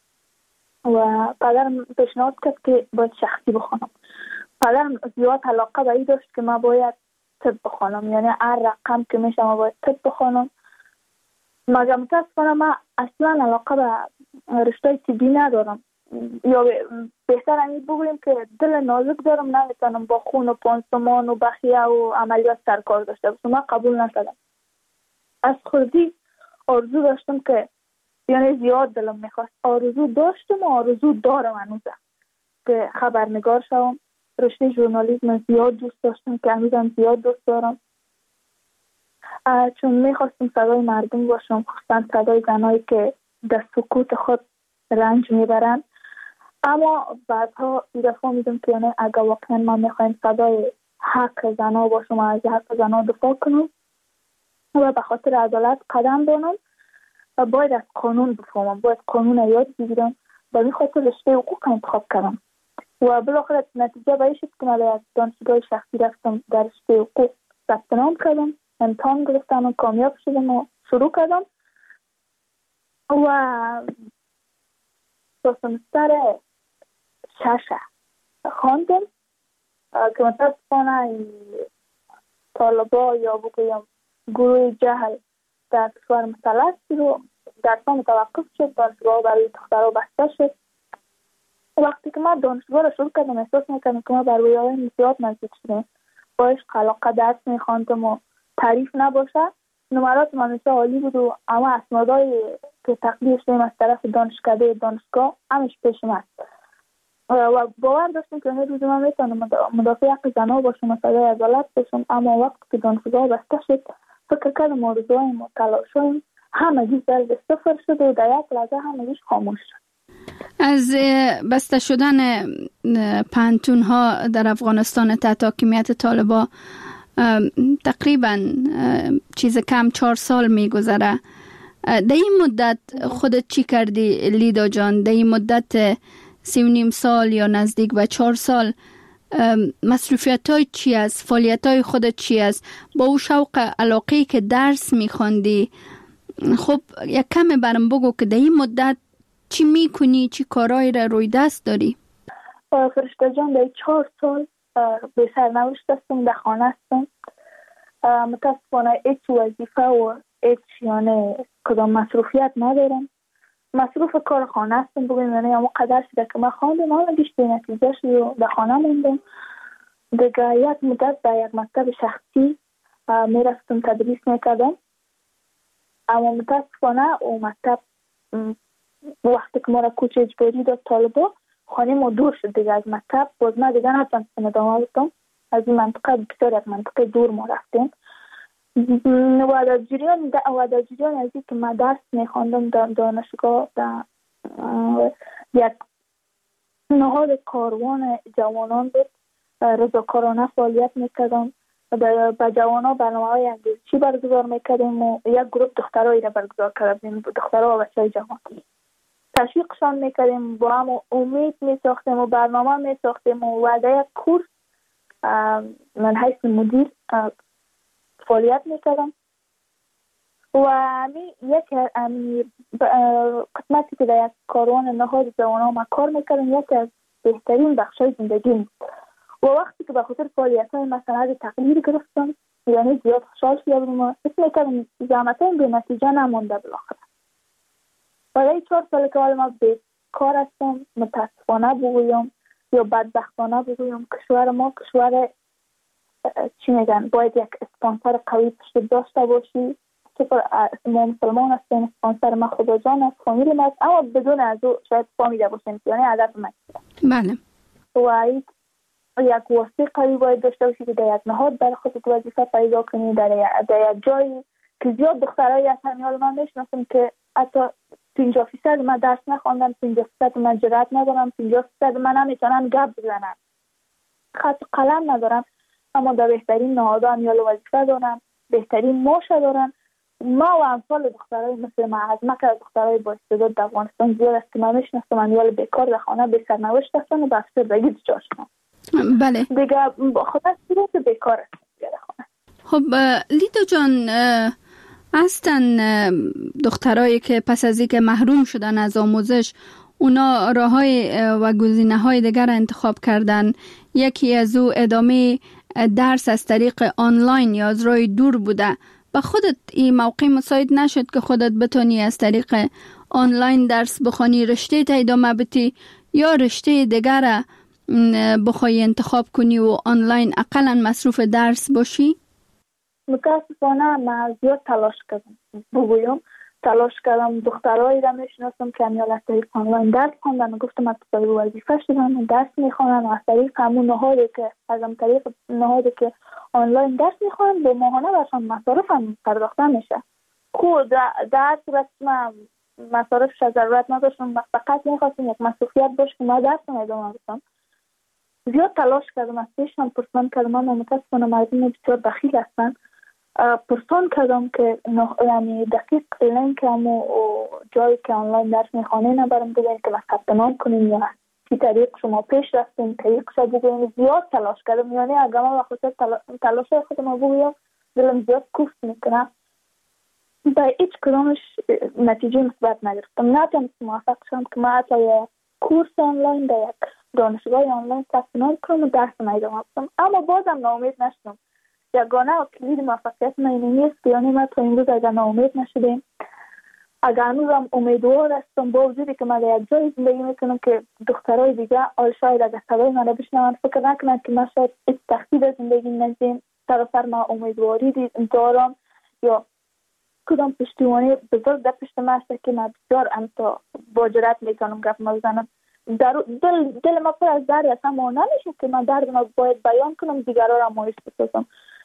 و پدرم پیشنهاد کرد که باید شخصی بخونم. پدرم زیاد علاقه به این داشت که من باید طب بخونم، یعنی هر رقم که میشه ما باید طب بخونم. مگر متاسفانه من اصلا علاقه به رشته طبی ندارم، یا بهتر همین بگویم که دل نازک دارم، نمیتونم با خون و پانسمان و بخیه و عملیات سرکار داشته باشم. من قبول نشدم. از خودی آرزو داشتم که یعنی زیاد دلم میخواست، آرزو داشتم و آرزو دارم هنوزم که خبرنگار شوم. رشته ژورنالیسم زیاد دوست داشتم که هنوزم زیاد دوست دارم. چون میخواستم صدای مردم باشم، خصوصا صدای زنایی که در سکوت خود رنج میبرن. اما بعدها ایره فهمیدم که یعنی اگر واقعا ما میخوایم صدای حق زنا باشم و از حق زنا دفاع کنم و به خاطر عدالت قدم بانم و باید از قانون بفهمم، باید قانون یاد بگیرم. به این خاطر رشته حقوق انتخاب کردم و بالاخره نتیجه به این شد که من از دانشگاه شخصی رفتم، در رشته حقوق ثبت نام کردم، امتحان گرفتم و کامیاب شدم و شروع کردم و دو سمستر شش خواندم که متاسفانه طالبا یا بگویم گروه جهل در کشور مسلط رو درسا متوقف شد، دانشگاه برای دخترها بسته شد. وقتی که من دانشگاه رو شروع کردم احساس میکردم که ما بر رویاهای زیاد نزدیک شدیم. با عشق علاقه درس میخواندم و تعریف نباشه. نمرات من همیشه عالی بود و اما اسنادهای که تقدیر شدیم از طرف دانشکده دانشگاه همش پیش من و باور داشتم که هر روز من میتونم مدافع حق زنها باشم و صدای عدالت باشم. اما وقتی که دانشگاه بسته شد فکر کردم آرزوهایم و تلاشهایم همگی ضرب صفر شد و در یک لحظه همگیش خاموش شد. از بسته شدن پانتون ها در افغانستان تحت حاکمیت طالبان تقریبا چیز کم چهار سال میگذره. در این مدت خودت چی کردی لیدا جان؟ در این مدت سی و نیم سال یا نزدیک به چهار سال مصروفیت های چی است؟ فعالیت های خودت چی است؟ با او شوق علاقه که درس میخواندی، خب یک کمی برام بگو که در این مدت چی میکنی؟ چی کارایی را روی دست داری؟ فرشته جان در چهار سال به سرنوشت هستم، در خانه هستم. متاسفانه هیچ وظیفه و هیچ یعنی کدام مصروفیت ندارم. مصروف کار خانه هستم بگویم، یعنی اما قدر شده که من خواندم اما گیش به نتیجه شد و در خانه موندم. دیگه یک مدت در یک مکتب شخصی میرفتم تدریس میکردم، اما متاسفانه او مکتب وقتی که ما را کوچ اجباری داد طالبا خانه ما دور شد دیگه از مکتب. باز من دیگه نتونستم ادامه بدم، از این منطقه بسیار یک منطقه دور ما رفتیم و در جریان و در جریان از این که من درس میخواندم در دانشگاه در یک نهاد کاروان جوانان بود، رضاکارانه فعالیت میکردم. با جوانان برنامه‌های انگیزشی برگزار میکردیم و یک گروه دخترایی را برگزار کردیم، دخترها و بچه‌های جوان تشویقشان میکردیم، با هم امید میساختیم و برنامه میساختیم و وعده یک کورس من حیث مدیر فعالیت میکردم و همی یک قسمتی که در یک کاروان نهاد جوانان ما کار میکردم یکی از بهترین بخشای زندگیم و وقتی که به خاطر فعالیت‌های مثلا تقدیر گرفتم یعنی زیاد خوشحال شدم و حس میکردم زحمتایم به نتیجه نمونده. بالاخره برای چهار سال که حالا ما بیکار هستم، متاسفانه بگویم یا بدبختانه بگویم کشور ما کشور چی میگن باید یک اسپانسر قوی پشت داشته باشی که ما مسلمان هستیم، اسپانسر ما خدا جان است، فامیل ما است، اما بدون از او شاید فامیل باشیم یعنی هدف ما. بله. و یک واسطه قوی باید داشته باشی که در یک نهاد برای خودت وظیفه پیدا کنی، در در یک جایی که زیاد دخترایی هستن. حالا من میشناسم که حتی پنجاه فیصد من درس نخواندم، پنجاه فیصد من جرأت ندارم، پنجاه فیصد من نمیتونم گپ بزنم، خط قلم ندارم، اما در بهترین نهادها میال وظیفه دارن، بهترین معاش دارن. ما و امثال دخترای مثل ما از مکه دخترای با استعداد در افغانستان زیاد است که من میشناسم میال بیکار در خانه به سرنوشت هستن و به افسردگی دچار شدن. بله. دیگه خدا صورت بیکار است در خانه. خب لیدا جان، اصلا دخترایی که پس از اینکه محروم شدن از آموزش اونا راههای و گزینه‌های دیگر انتخاب کردن، یکی از او ادامه درس از طریق آنلاین یا از راه دور بوده. با خودت این موقع مساعد نشد که خودت بتونی از طریق آنلاین درس بخوانی، رشته تا ادامه بدی یا رشته دیگر بخوای انتخاب کنی و آنلاین اقلا مصروف درس باشی؟ متاسفانه من زیاد تلاش کردم بگویم، تلاش کردم. دخترایی را میشناسم که همیال از طریق آنلاین درس خوندن و گفتم از طریق وظیفه شدن درس میخوانن و از طریق همون نهادی که از هم طریق نهادی که آنلاین درس میخوانن به ماهانه برشان مصارف هم پرداخته میشه. خود در صورت من مصارفش ضرورت نداشتم، فقط میخواستم یک مصروفیت باشه که ما درس ادامه بدم. زیاد تلاش کردم، از پیشم پرسان کردم، اما متاسفانه مردم بسیار بخیل هستن. پرسان کردم که یعنی دقیق لینک همو جایی که آنلاین درس میخوانه نبرم بگوین که ما ثبت نام کنیم یا چی طریق شما پیش رفتیم طریقش بگوین. زیاد تلاش کردم، یعنی اگر من بخاطر تلاش خودم بگویم دلم زیاد کوفت میکنه. با هیچ کدامش نتیجه مثبت نگرفتم. نتونستم موفق شدم که ما حتی یک کورس آنلاین در یک دانشگاه آنلاین ثبت نام کنم و درس ادامه بدم. اما بازم ناامید نشدم. یگانه و کلید موفقیت من این نیست که یعنی ما تا امروز اگر ناامید نشدیم، اگر هنوزم امیدوار هستم با وجودی که من در یک جای زندگی میکنم که دخترای دیگه آل شاید اگر صدای من را بشنون فکر نکنن که من شاید هیچ تخصیص زندگی ندیم. سراسر من امیدواری دارم یا کدام پشتیبانی بزرگ در پشت من است که من بسیار امتا با جرات میکنم گپ بزنم. در دل دل ما پر از درد است، اما نمیشه که من درد ما باید بیان کنم دیگران را مایوس بسازم.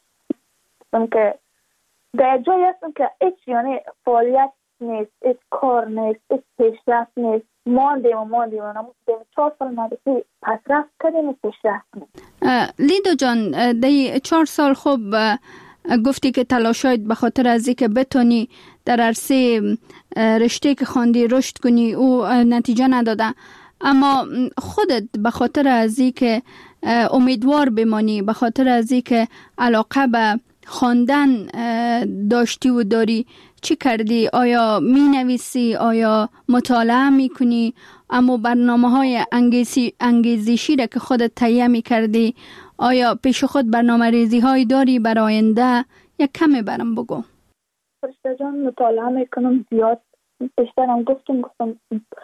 که در جایی هستم که هیچ یعنی فعالیت نیست، هیچ کار نیست، هیچ پیشرفت نیست. ماندیم و ماندیم و نموندیم چهار سال مدرسه پسرفت کردیم و پیشرفت نیست. لیدو جان، در چهار سال خوب گفتی که تلاشایت به خاطر از اینکه بتونی در عرصه رشته که خواندی رشد کنی او نتیجه نداده، اما خودت به خاطر از اینکه امیدوار بمانی، به خاطر از اینکه علاقه به خواندن داشتی و داری چی کردی؟ آیا می نویسی؟ آیا مطالعه می کنی؟ اما برنامه های انگیزشی را که خودت تهیه می کردی آیا پیش خود برنامه ریزی های داری برای آینده؟ یک کمی برام بگو. فرشته جان، مطالعه می کنم زیاد. بیشترم گفتم گفتم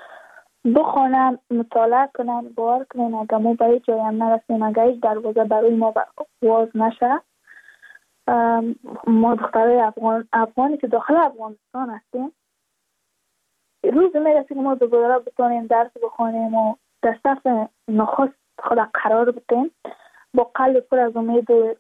بخونم، مطالعه کنم، باور کنم اگر ما به هیچ جایم نرسیم، اگر هیچ دروازه برای ما باز نشه، ما دخترای افغان افغانی که داخل افغانستان هستیم روز میرسیم ما دوباره بتونیم درس بخونیم و در صف نخست خود قرار بدیم با قلب پر از امید و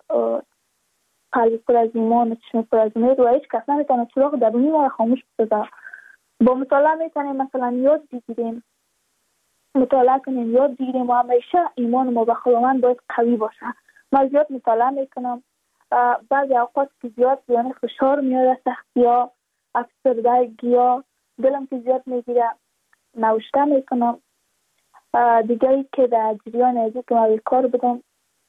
قلب پر از ایمان و چشم پر از امید و هیچ کس نمیتونه چراغ درونی ما را خاموش بسازه. با مطالعه میتونیم مثلا یاد بگیریم، مطالعه کنیم، یاد بگیریم و همیشه ایمان ما به خداوند باید قوی باشه. من زیاد مطالعه میکنم. بعضی اوقات که زیاد یعنی فشار میاد، سختی ها، افسردگی ها، دلم که زیاد میگیره نوشته میکنم. دیگه ای که در جریان ازی که من کار بدم،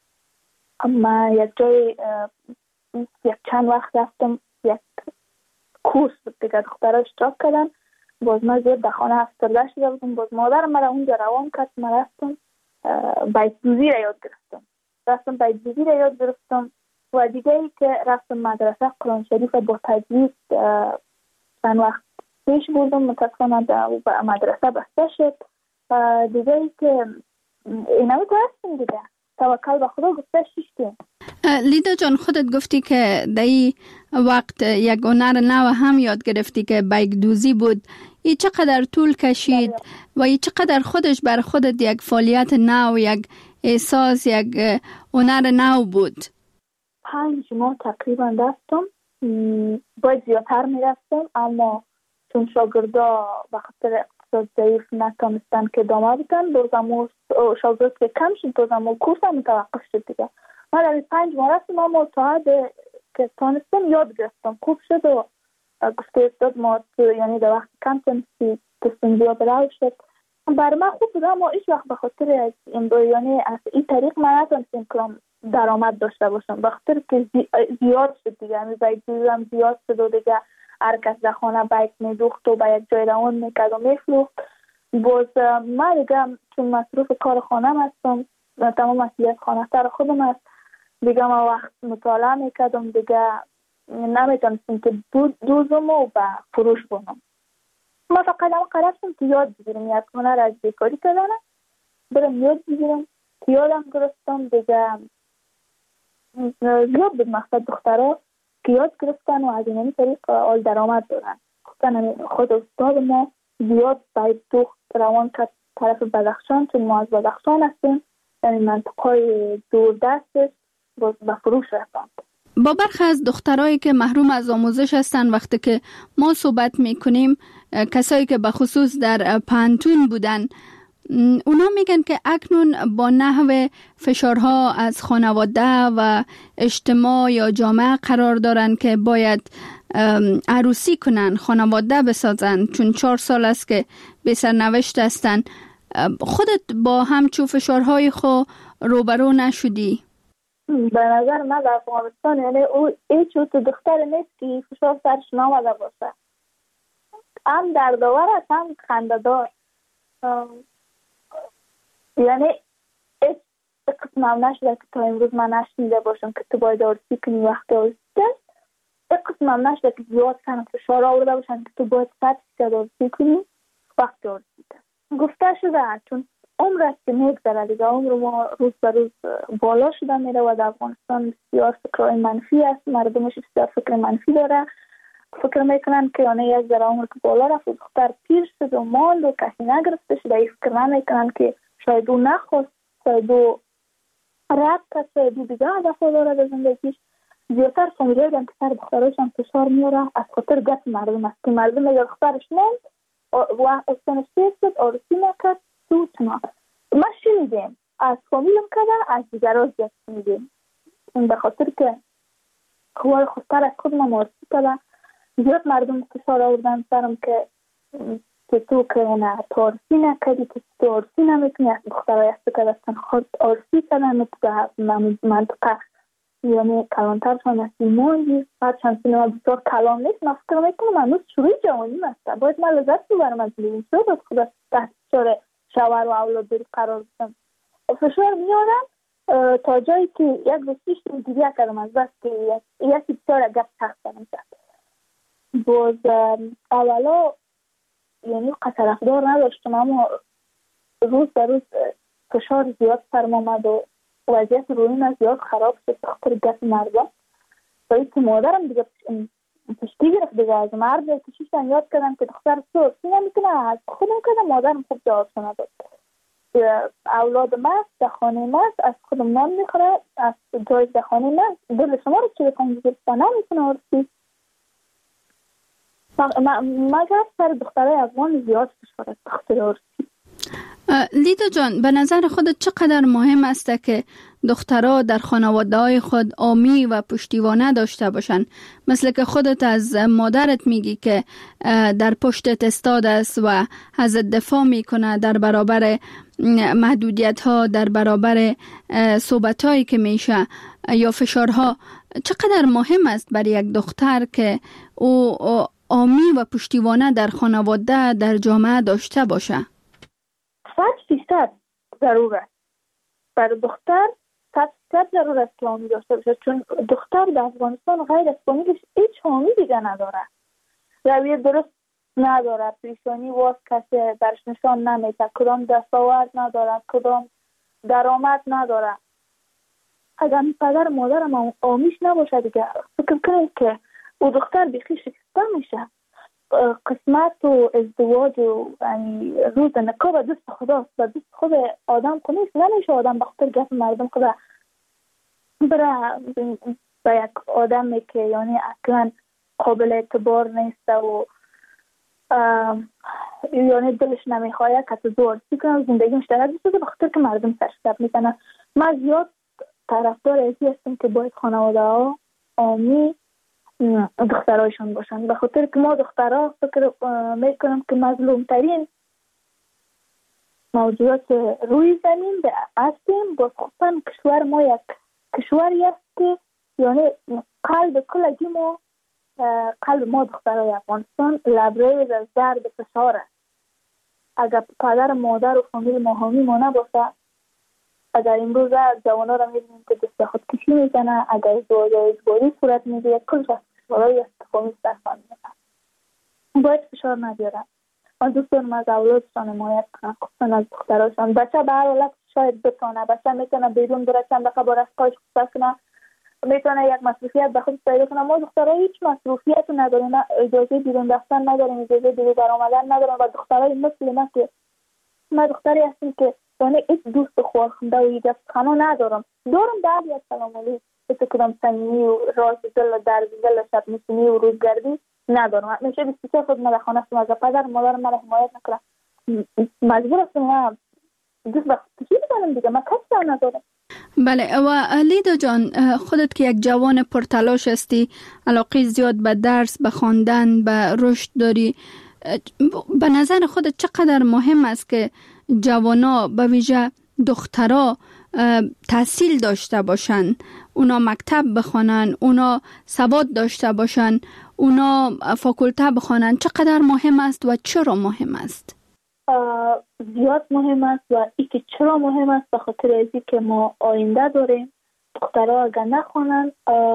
اما یک جای یک چند وقت رفتم یک کورس بود دیگه دخترها اشتراک کردن، باز من زیاد در خانه افسرده شده بودم. باز مادر مرا اونجا روان کرد، من رفتم بیت دوزی را یاد گرفتم رفتم بیت دوزی را یاد گرفتم و دیگه ای که رفتم مدرسه قرآن شریف با تجوید چند وقت پیش بردم، متاسفانه در مدرسه بسته شد. دیگه ای که اینمی که هستیم دیگه توکل به خدا گفته شیشتیم. لیدا جان، خودت گفتی که در این وقت یک هنر نو هم یاد گرفتی که بیت دوزی بود. این چقدر طول کشید و این چقدر خودش بر خودت یک فعالیت نو، یک احساس، یک هنر نو بود؟ پنج ماه تقریبا رفتم، باید زیادتر میرفتم اما چون شاگردا به خاطر اقتصاد ضعیف نتونستن که ادامه بدن، بازم شاگرد که کم شد بازم کورس هم متوقف شد دیگه. من در پنج ماه رفتم اما تا که تانستم یاد گرفتم، خوب شد و گفته استاد ما یعنی در وقت کم تونستی دستم زیاد راو شد. برای من خوب بود اما ایش وقت به خاطر از این یعنی از این طریق من نتونستم کنم درآمد داشته باشم، به خاطر که زیاد شد دیگه. یعنی بیت دوزم زیاد شد و دیگه هر کس در خانه بیت میدوخت و به یک جای روان میکرد و میفروخت. باز من دیگه چون مصروف کار خانم هستم، تمام مسئولیت خانه سر خودم هست دیگه، من وقت مطالعه میکردم دیگه نمیتونستم که دوزم و به فروش بونم. من فقط هم قرارستم که یاد بگیرم، یک هنر از بیکاری کردنه برم یاد بگیرم که یادم گرفتم دیگه. زیاد بود مقصد دخترها که یاد گرفتن و از این طریق آل درآمد دارن. گفتن خود استاد ما زیاد باید دوخت روان کرد طرف بدخشان، چون ما از بدخشان هستیم، یعنی منطقه دوردست باز به فروش رساند. با برخی از دخترایی که محروم از آموزش هستند وقتی که ما صحبت میکنیم، کسایی که به خصوص در پانتون بودن، اونا میگن که اکنون با نحو فشارها از خانواده و اجتماع یا جامعه قرار دارن که باید عروسی کنن، خانواده بسازن، چون چهار سال است که به سرنوشت هستن. خودت با همچو فشارهای خو روبرو نشدی؟ به نظر من در افغانستان یعنی او هیچ تو دختر نیست که فشار سرش نامده باشه، هم دردآور است هم خنده‌دار. یعنی هیچ قسم هم نشده که تا امروز من نشنیده باشم که تو باید عروسی کنی وقت عروسی کنی. یک قسم هم نشده که زیاد کنم فشار آورده باشن که تو باید صد فیصد عروسی کنی وقت عروسی کنی. گفته شده چون عمر است که میگذره دیگه، عمر ما روز به روز بالا شده میره و در افغانستان بسیار فکرهای منفی است، مردمش بسیار فکر منفی داره، فکر میکنن که آنه یک ذره عمر که بالا رفت و دختر پیر شد و ماند و کسی نگرفته شده، این فکر نمیکنن که شاید او نخواست، شاید او رد کرد، شاید او دیگه هدفها داره به زندگیش. زیادتر فامیل‌ها دیدن که سر دختراشان فشار میاره از خاطر گپ مردم است که مردم اگر دخترش موند و استانش تیز شد عروسی نکرد تو چنا. ما شنیدیم از فامیلم کده از دیگرها زیاد شنیدیم، به خاطر که خواه خودتر از خود ما عروسی کده. زیاد مردم فشار آوردن سرم که که تو که نه تو عروسی نکردی، که تو عروسی نمیتونی، از دخترهای است که دستن خود عروسی کردن تو منطقه یعنی کلانتر شان از ایمانجی هرچند سینما بسیار کلان نیست. من فکر میکنم هنوز شروع جوانی هست، باید من لذت ببرم از لیوین شد از خود تحت فشار شوهر و اولاد داری قرار بستم. فشار میارم تا جایی که یک روزیش رو دیگه کردم از بس که یکی بسیار گفت تخت کنم کرد. باز اولا یعنی طرفدار نداشتم، اما روز در روز فشار زیاد سرم آمد و وضعیت روی من زیاد خراب شد به خاطر گپ مردم. باید که مادرم دیگه پشتی گرفت دیگه از مرد کشیشتن یاد کردم که دختر تو عروسی نمیکنه، از خودم کردم مادرم خوب جواب نداد. اولاد مست در خانه مست از خودم نان میخوره، از جای در خانه مست دل شما رو چه بکنم دیگه نمیکنه عروسی. مگر سر دخترای افغان زیاد فشار است دختر عروسی. لیدا جان، به نظر خودت چقدر مهم است که دخترها در خانواده‌های خود عامی و پشتیبانه داشته باشن؟ مثل که خودت از مادرت میگی که در پشتت استاد است و ازت دفاع میکنه در برابر محدودیت‌ها، در برابر صحبت‌هایی که میشه یا فشارها. چقدر مهم است برای یک دختر که او عامی و پشتیبانه در خانواده، در جامعه داشته باشه؟ صد فیصد ضرور است. برای دختر صد فیصد ضرور است که حامی داشته باشه، چون دختر در افغانستان غیر از فامیلش هیچ حامی دیگه نداره، رویه درست نداره، پیشانی واس کسی برش نشان نمیده، کدام دستاورد نداره، کدام درآمد نداره. اگر پدر مادرم حامیش نباشه دیگه فکر کنید که او دختر بیخی شکسته میشه. قسمت و ازدواج و یعنی روز نکاح به دست خداست، به دست خود آدم کنیست. نمیشه آدم به خاطر گپ مردم خدا بره به یک آدمی که یعنی اصلا قابل اعتبار نیست و یعنی دلش نمیخواد که تو عروسی کنه زندگی مشترک بسازه به خاطر که مردم سرش درد میزنن. من زیاد طرفدار ازی هستم که باید خانواده ها عامی دخترایشان باشن، به خاطر که ما دخترها فکر میکنم که مظلوم ترین موجودات روی زمین هستیم. با خصوصا کشور ما یک کشوری است که یعنی قلب کلگی ما قلب ما دخترای افغانستان لبریز از درد فشار است. اگر پدر مادر و فامیل ما حامی ما نباشه، اگر امروز جوانا را می‌بینیم که دست خود کشی میزنه، اگر ازدواج اجباری صورت میگیره، کلش از فشارهای استخدامی سرخوان میزنه. باید فشار نبیارن. من دوست دارم از اولادشان حمایت کنن، خصوصا از دختراشان. بچه به هر حالت شاید بتونه، بچه میتونه بیرون بره چند دقیقه با رفقایش خصوصا کنه، میتونه یک مصروفیت به خود پیدا کنه. ما دخترها هیچ مصروفیت نداریم، اجازه بیرون رفتن نداریم، اجازه بیرون برآمدن نداریم و دخترای مثل ما که ما دختری هستیم که یعنی هیچ دوست خورخنده و هیچ خانه ندارم. دارم بعد یک سلام علیکم تو کدام صمیمی و راز دل در دل شب نشینی و روزگردی ندارم. همیشه بیست و چهار خود من خانه هستم، از پدر مادر من حمایت نکنم، مجبور هستم دوست وقت چی بزنم دیگه، من کسی ندارم. بله و لیدا جان، خودت که یک جوان پرتلاش هستی، علاقه زیاد به درس، به خواندن، به رشد داری، به نظر خودت چقدر مهم است که جوانا به ویژه دخترها تحصیل داشته باشن، اونا مکتب بخوانن، اونا سواد داشته باشن، اونا فاکولته بخوانن؟ چقدر مهم است و چرا مهم است؟ زیاد مهم است و ای که چرا مهم است به خاطر ازی که ما آینده داریم. دخترها اگر نخوانن،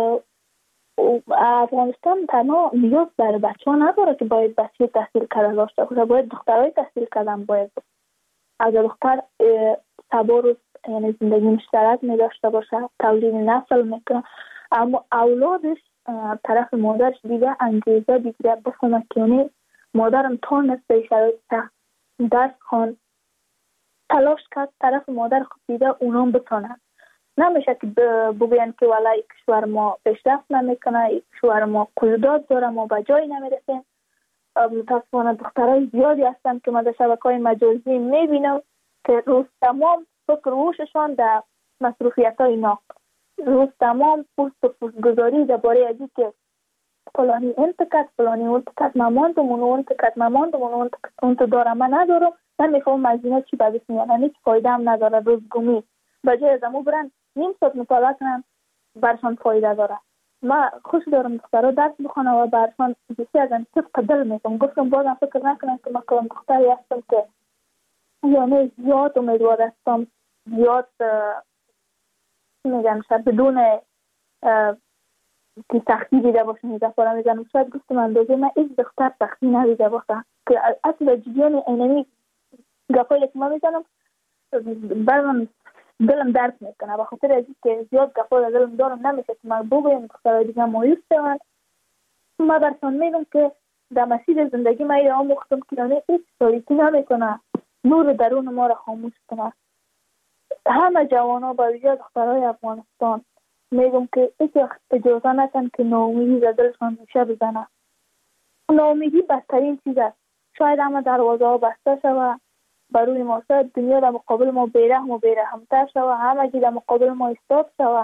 افغانستان تنها نیاز بر بچه ها نداره که باید بچه تحصیل کرده داشته باشه، باید دخترای تحصیل کردن باید. اگر دختر سبا روز یعنی زندگی مشترک می داشته باشه، تولید نسل میکنه، اما اولادش طرف مادرش دیگه انگیزه دیگه بفهمه که یعنی مادرم تا نسته شرایط سخت درس خوان تلاش کرد، طرف مادر خود دیده اونام بتونن. نمیشه که بگوین که والله کشور ما پیشرفت نمیکنه، کشور ما قیودات داره، ما به جایی نمیرسیم. متاسفانه دخترای زیادی هستن که من در شبکه‌های مجازی میبینم که روز تمام فکر روششان در مصروفیت‌های ناق، روز تمام پوست و پوست گذاری درباره از اینکه فلانی انتقاد فلانی انتقاد ماماندم اون انتقاد ماماندم اون انتقاد دارم من ندارم، من میفهم از اینا چی بدش میاد، هیچ فایده هم نداره. روزگمی بجای از امو برن نیم ساعت مطالعه کنن برشان فایده داره. ما خوش دارم دخترها درس بخونن و برشان بسیار از صدق دل میکنم. گفتم بازم فکر نکنم که من کلام دختری هستم که یعنی زیاد امیدوار هستم، زیاد میگم شاید بدون که سختی دیده باشم میده پارا میزنم. شاید گفتم اندازه من ایک دختر سختی ندیده باشم که اصلا جدیان اینمی گفایی که ما میزنم برم دلم درد میکنه به خاطر ازی که زیاد گفایی دلم دارم نمیشه که من بگویم دخترهای دیگه مایوس شوند. ما برسان میگم که در مسیر زندگی ما ایره آموختم که یعنی هیچ تاریکی نمیکنه، نور درون ما را خاموش کنه. همه جوانا با ویژه دخترهای افغانستان میگم که هیچ وقت اجازه نکن که ناامیدی در دلشان میشه بزنه. ناامیدی بدترین چیز است. شاید همه دروازه ها بسته شوه بروی ما، شاید دنیا در مقابل ما بیرحم و بیرحمتر شوه، همه چی در مقابل ما استاد شوه،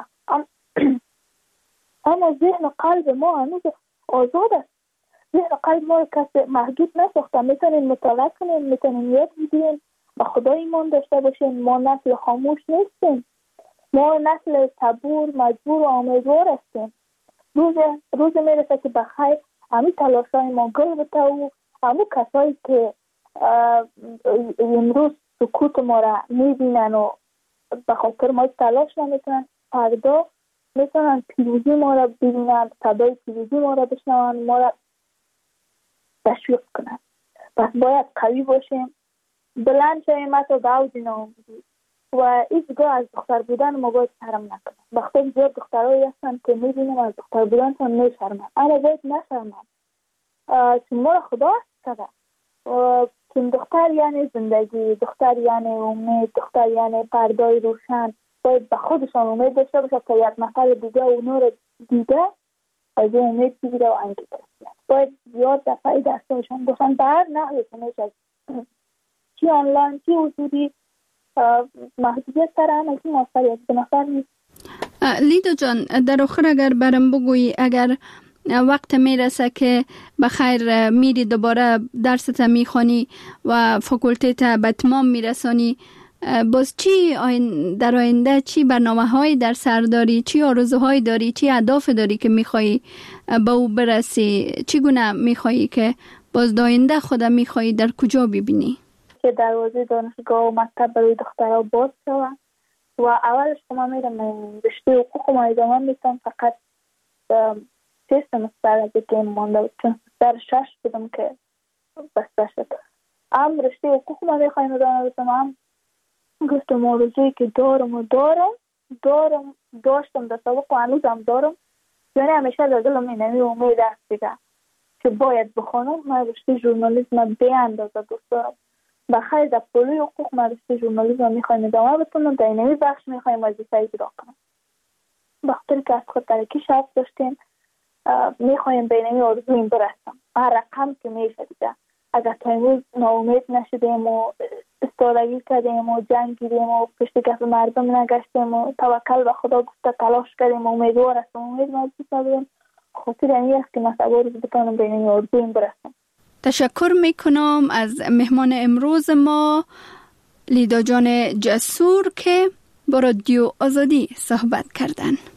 اما ذهن و قلب ما هنوز آزاد است. ذهن و قلب ما کسی محدود نساخته. میتونین مطالعه کنین، میتونین یاد بگیرین، به خدا ایمان داشته باشین. ما نسل خاموش نیستیم، ما نسل صبور مجبور و امیدوار هستیم. روز روز میرسه که بخیر همین تلاشای ما گل بته و همون کسایی که امروز سکوت ما را میبینن و به خاطر ما تلاش نمیکنن، فردا میتونن پیروزی ما را ببینن، صدای پیروزی ما را بشنون، ما را تشویق کنن. پس باید قوی باشیم، بلند شویم حتی به اوج ناامیدی و هیچگاه از دختر بودن ما باید شرم نکنیم. وقتی زیاد دخترهایی هستن که میبینیم از دختر بودنشان میشرمن، اما باید نشرمن چون ما را خدا هست کرده. چون دختر یعنی زندگی، دختر یعنی امید، دختر یعنی پردای روشن. باید به خودشان امید داشته باشه که یک نفر دیگه و نور دیگه از اون امید بگیره و انگیزه بگیره. باید زیاد دفعی دستاشان باشن به هر نحوی که میشه، چی آنلاین چی حضوری، محدودیت سر هم از این موفریت به نفر نیست. لیدا جان، در آخر اگر برم بگویی، اگر وقت میرسه که بخیر میری دوباره درست میخوانی و فاکولتیت به اتمام میرسانی، باز چی آین در آینده چی برنامه هایی در سر داری، چی آرزوهایی داری، چی اهداف داری که میخوایی به او برسی؟ چی گونه میخوایی که باز آینده خودت میخوایی در کجا ببینی؟ که دروازه دانشگاه و مکتب برای دخترها باز شود و اولش که من میرم رشته حقوق ما ادامه میتونم، فقط سه سمستر از که مانده بود چون سمستر شش بودم که بسته شد. هم رشته حقوق ما میخوایم ادامه بتونم، هم گفتم آرزویی که دارم و دارم دارم داشتم در سابق و هنوزم دارم. یعنی همیشه در دلم اینمی امید است دیگه که باید بخونم. من رشته ژورنالیسم به اندازه دوست دارم. بخیر در پولوی حقوق من رشته ژورنالیسم میخوایم ادامه بدم، در اینمی بخش میخوایم وظیفه اجرا کنم. بخاطر که از خود ترکی شرط داشتیم میخوایم به اینمی آرزویم برسم. هر رقم که میشه دیگه. اگر تا امروز ناامید نشدیم و استادگی کردیم و جنگیدیم و پشت کف مردم نگشتیم و توکل به خدا گفته تلاش کردیم و امیدوار هستم امید مزید ندارم. خاطر این است که مسئله رو بتونم به این آرزویم برسم. تشکر میکنم از مهمان امروز ما لیدا جان جسور که با رادیو آزادی صحبت کردن.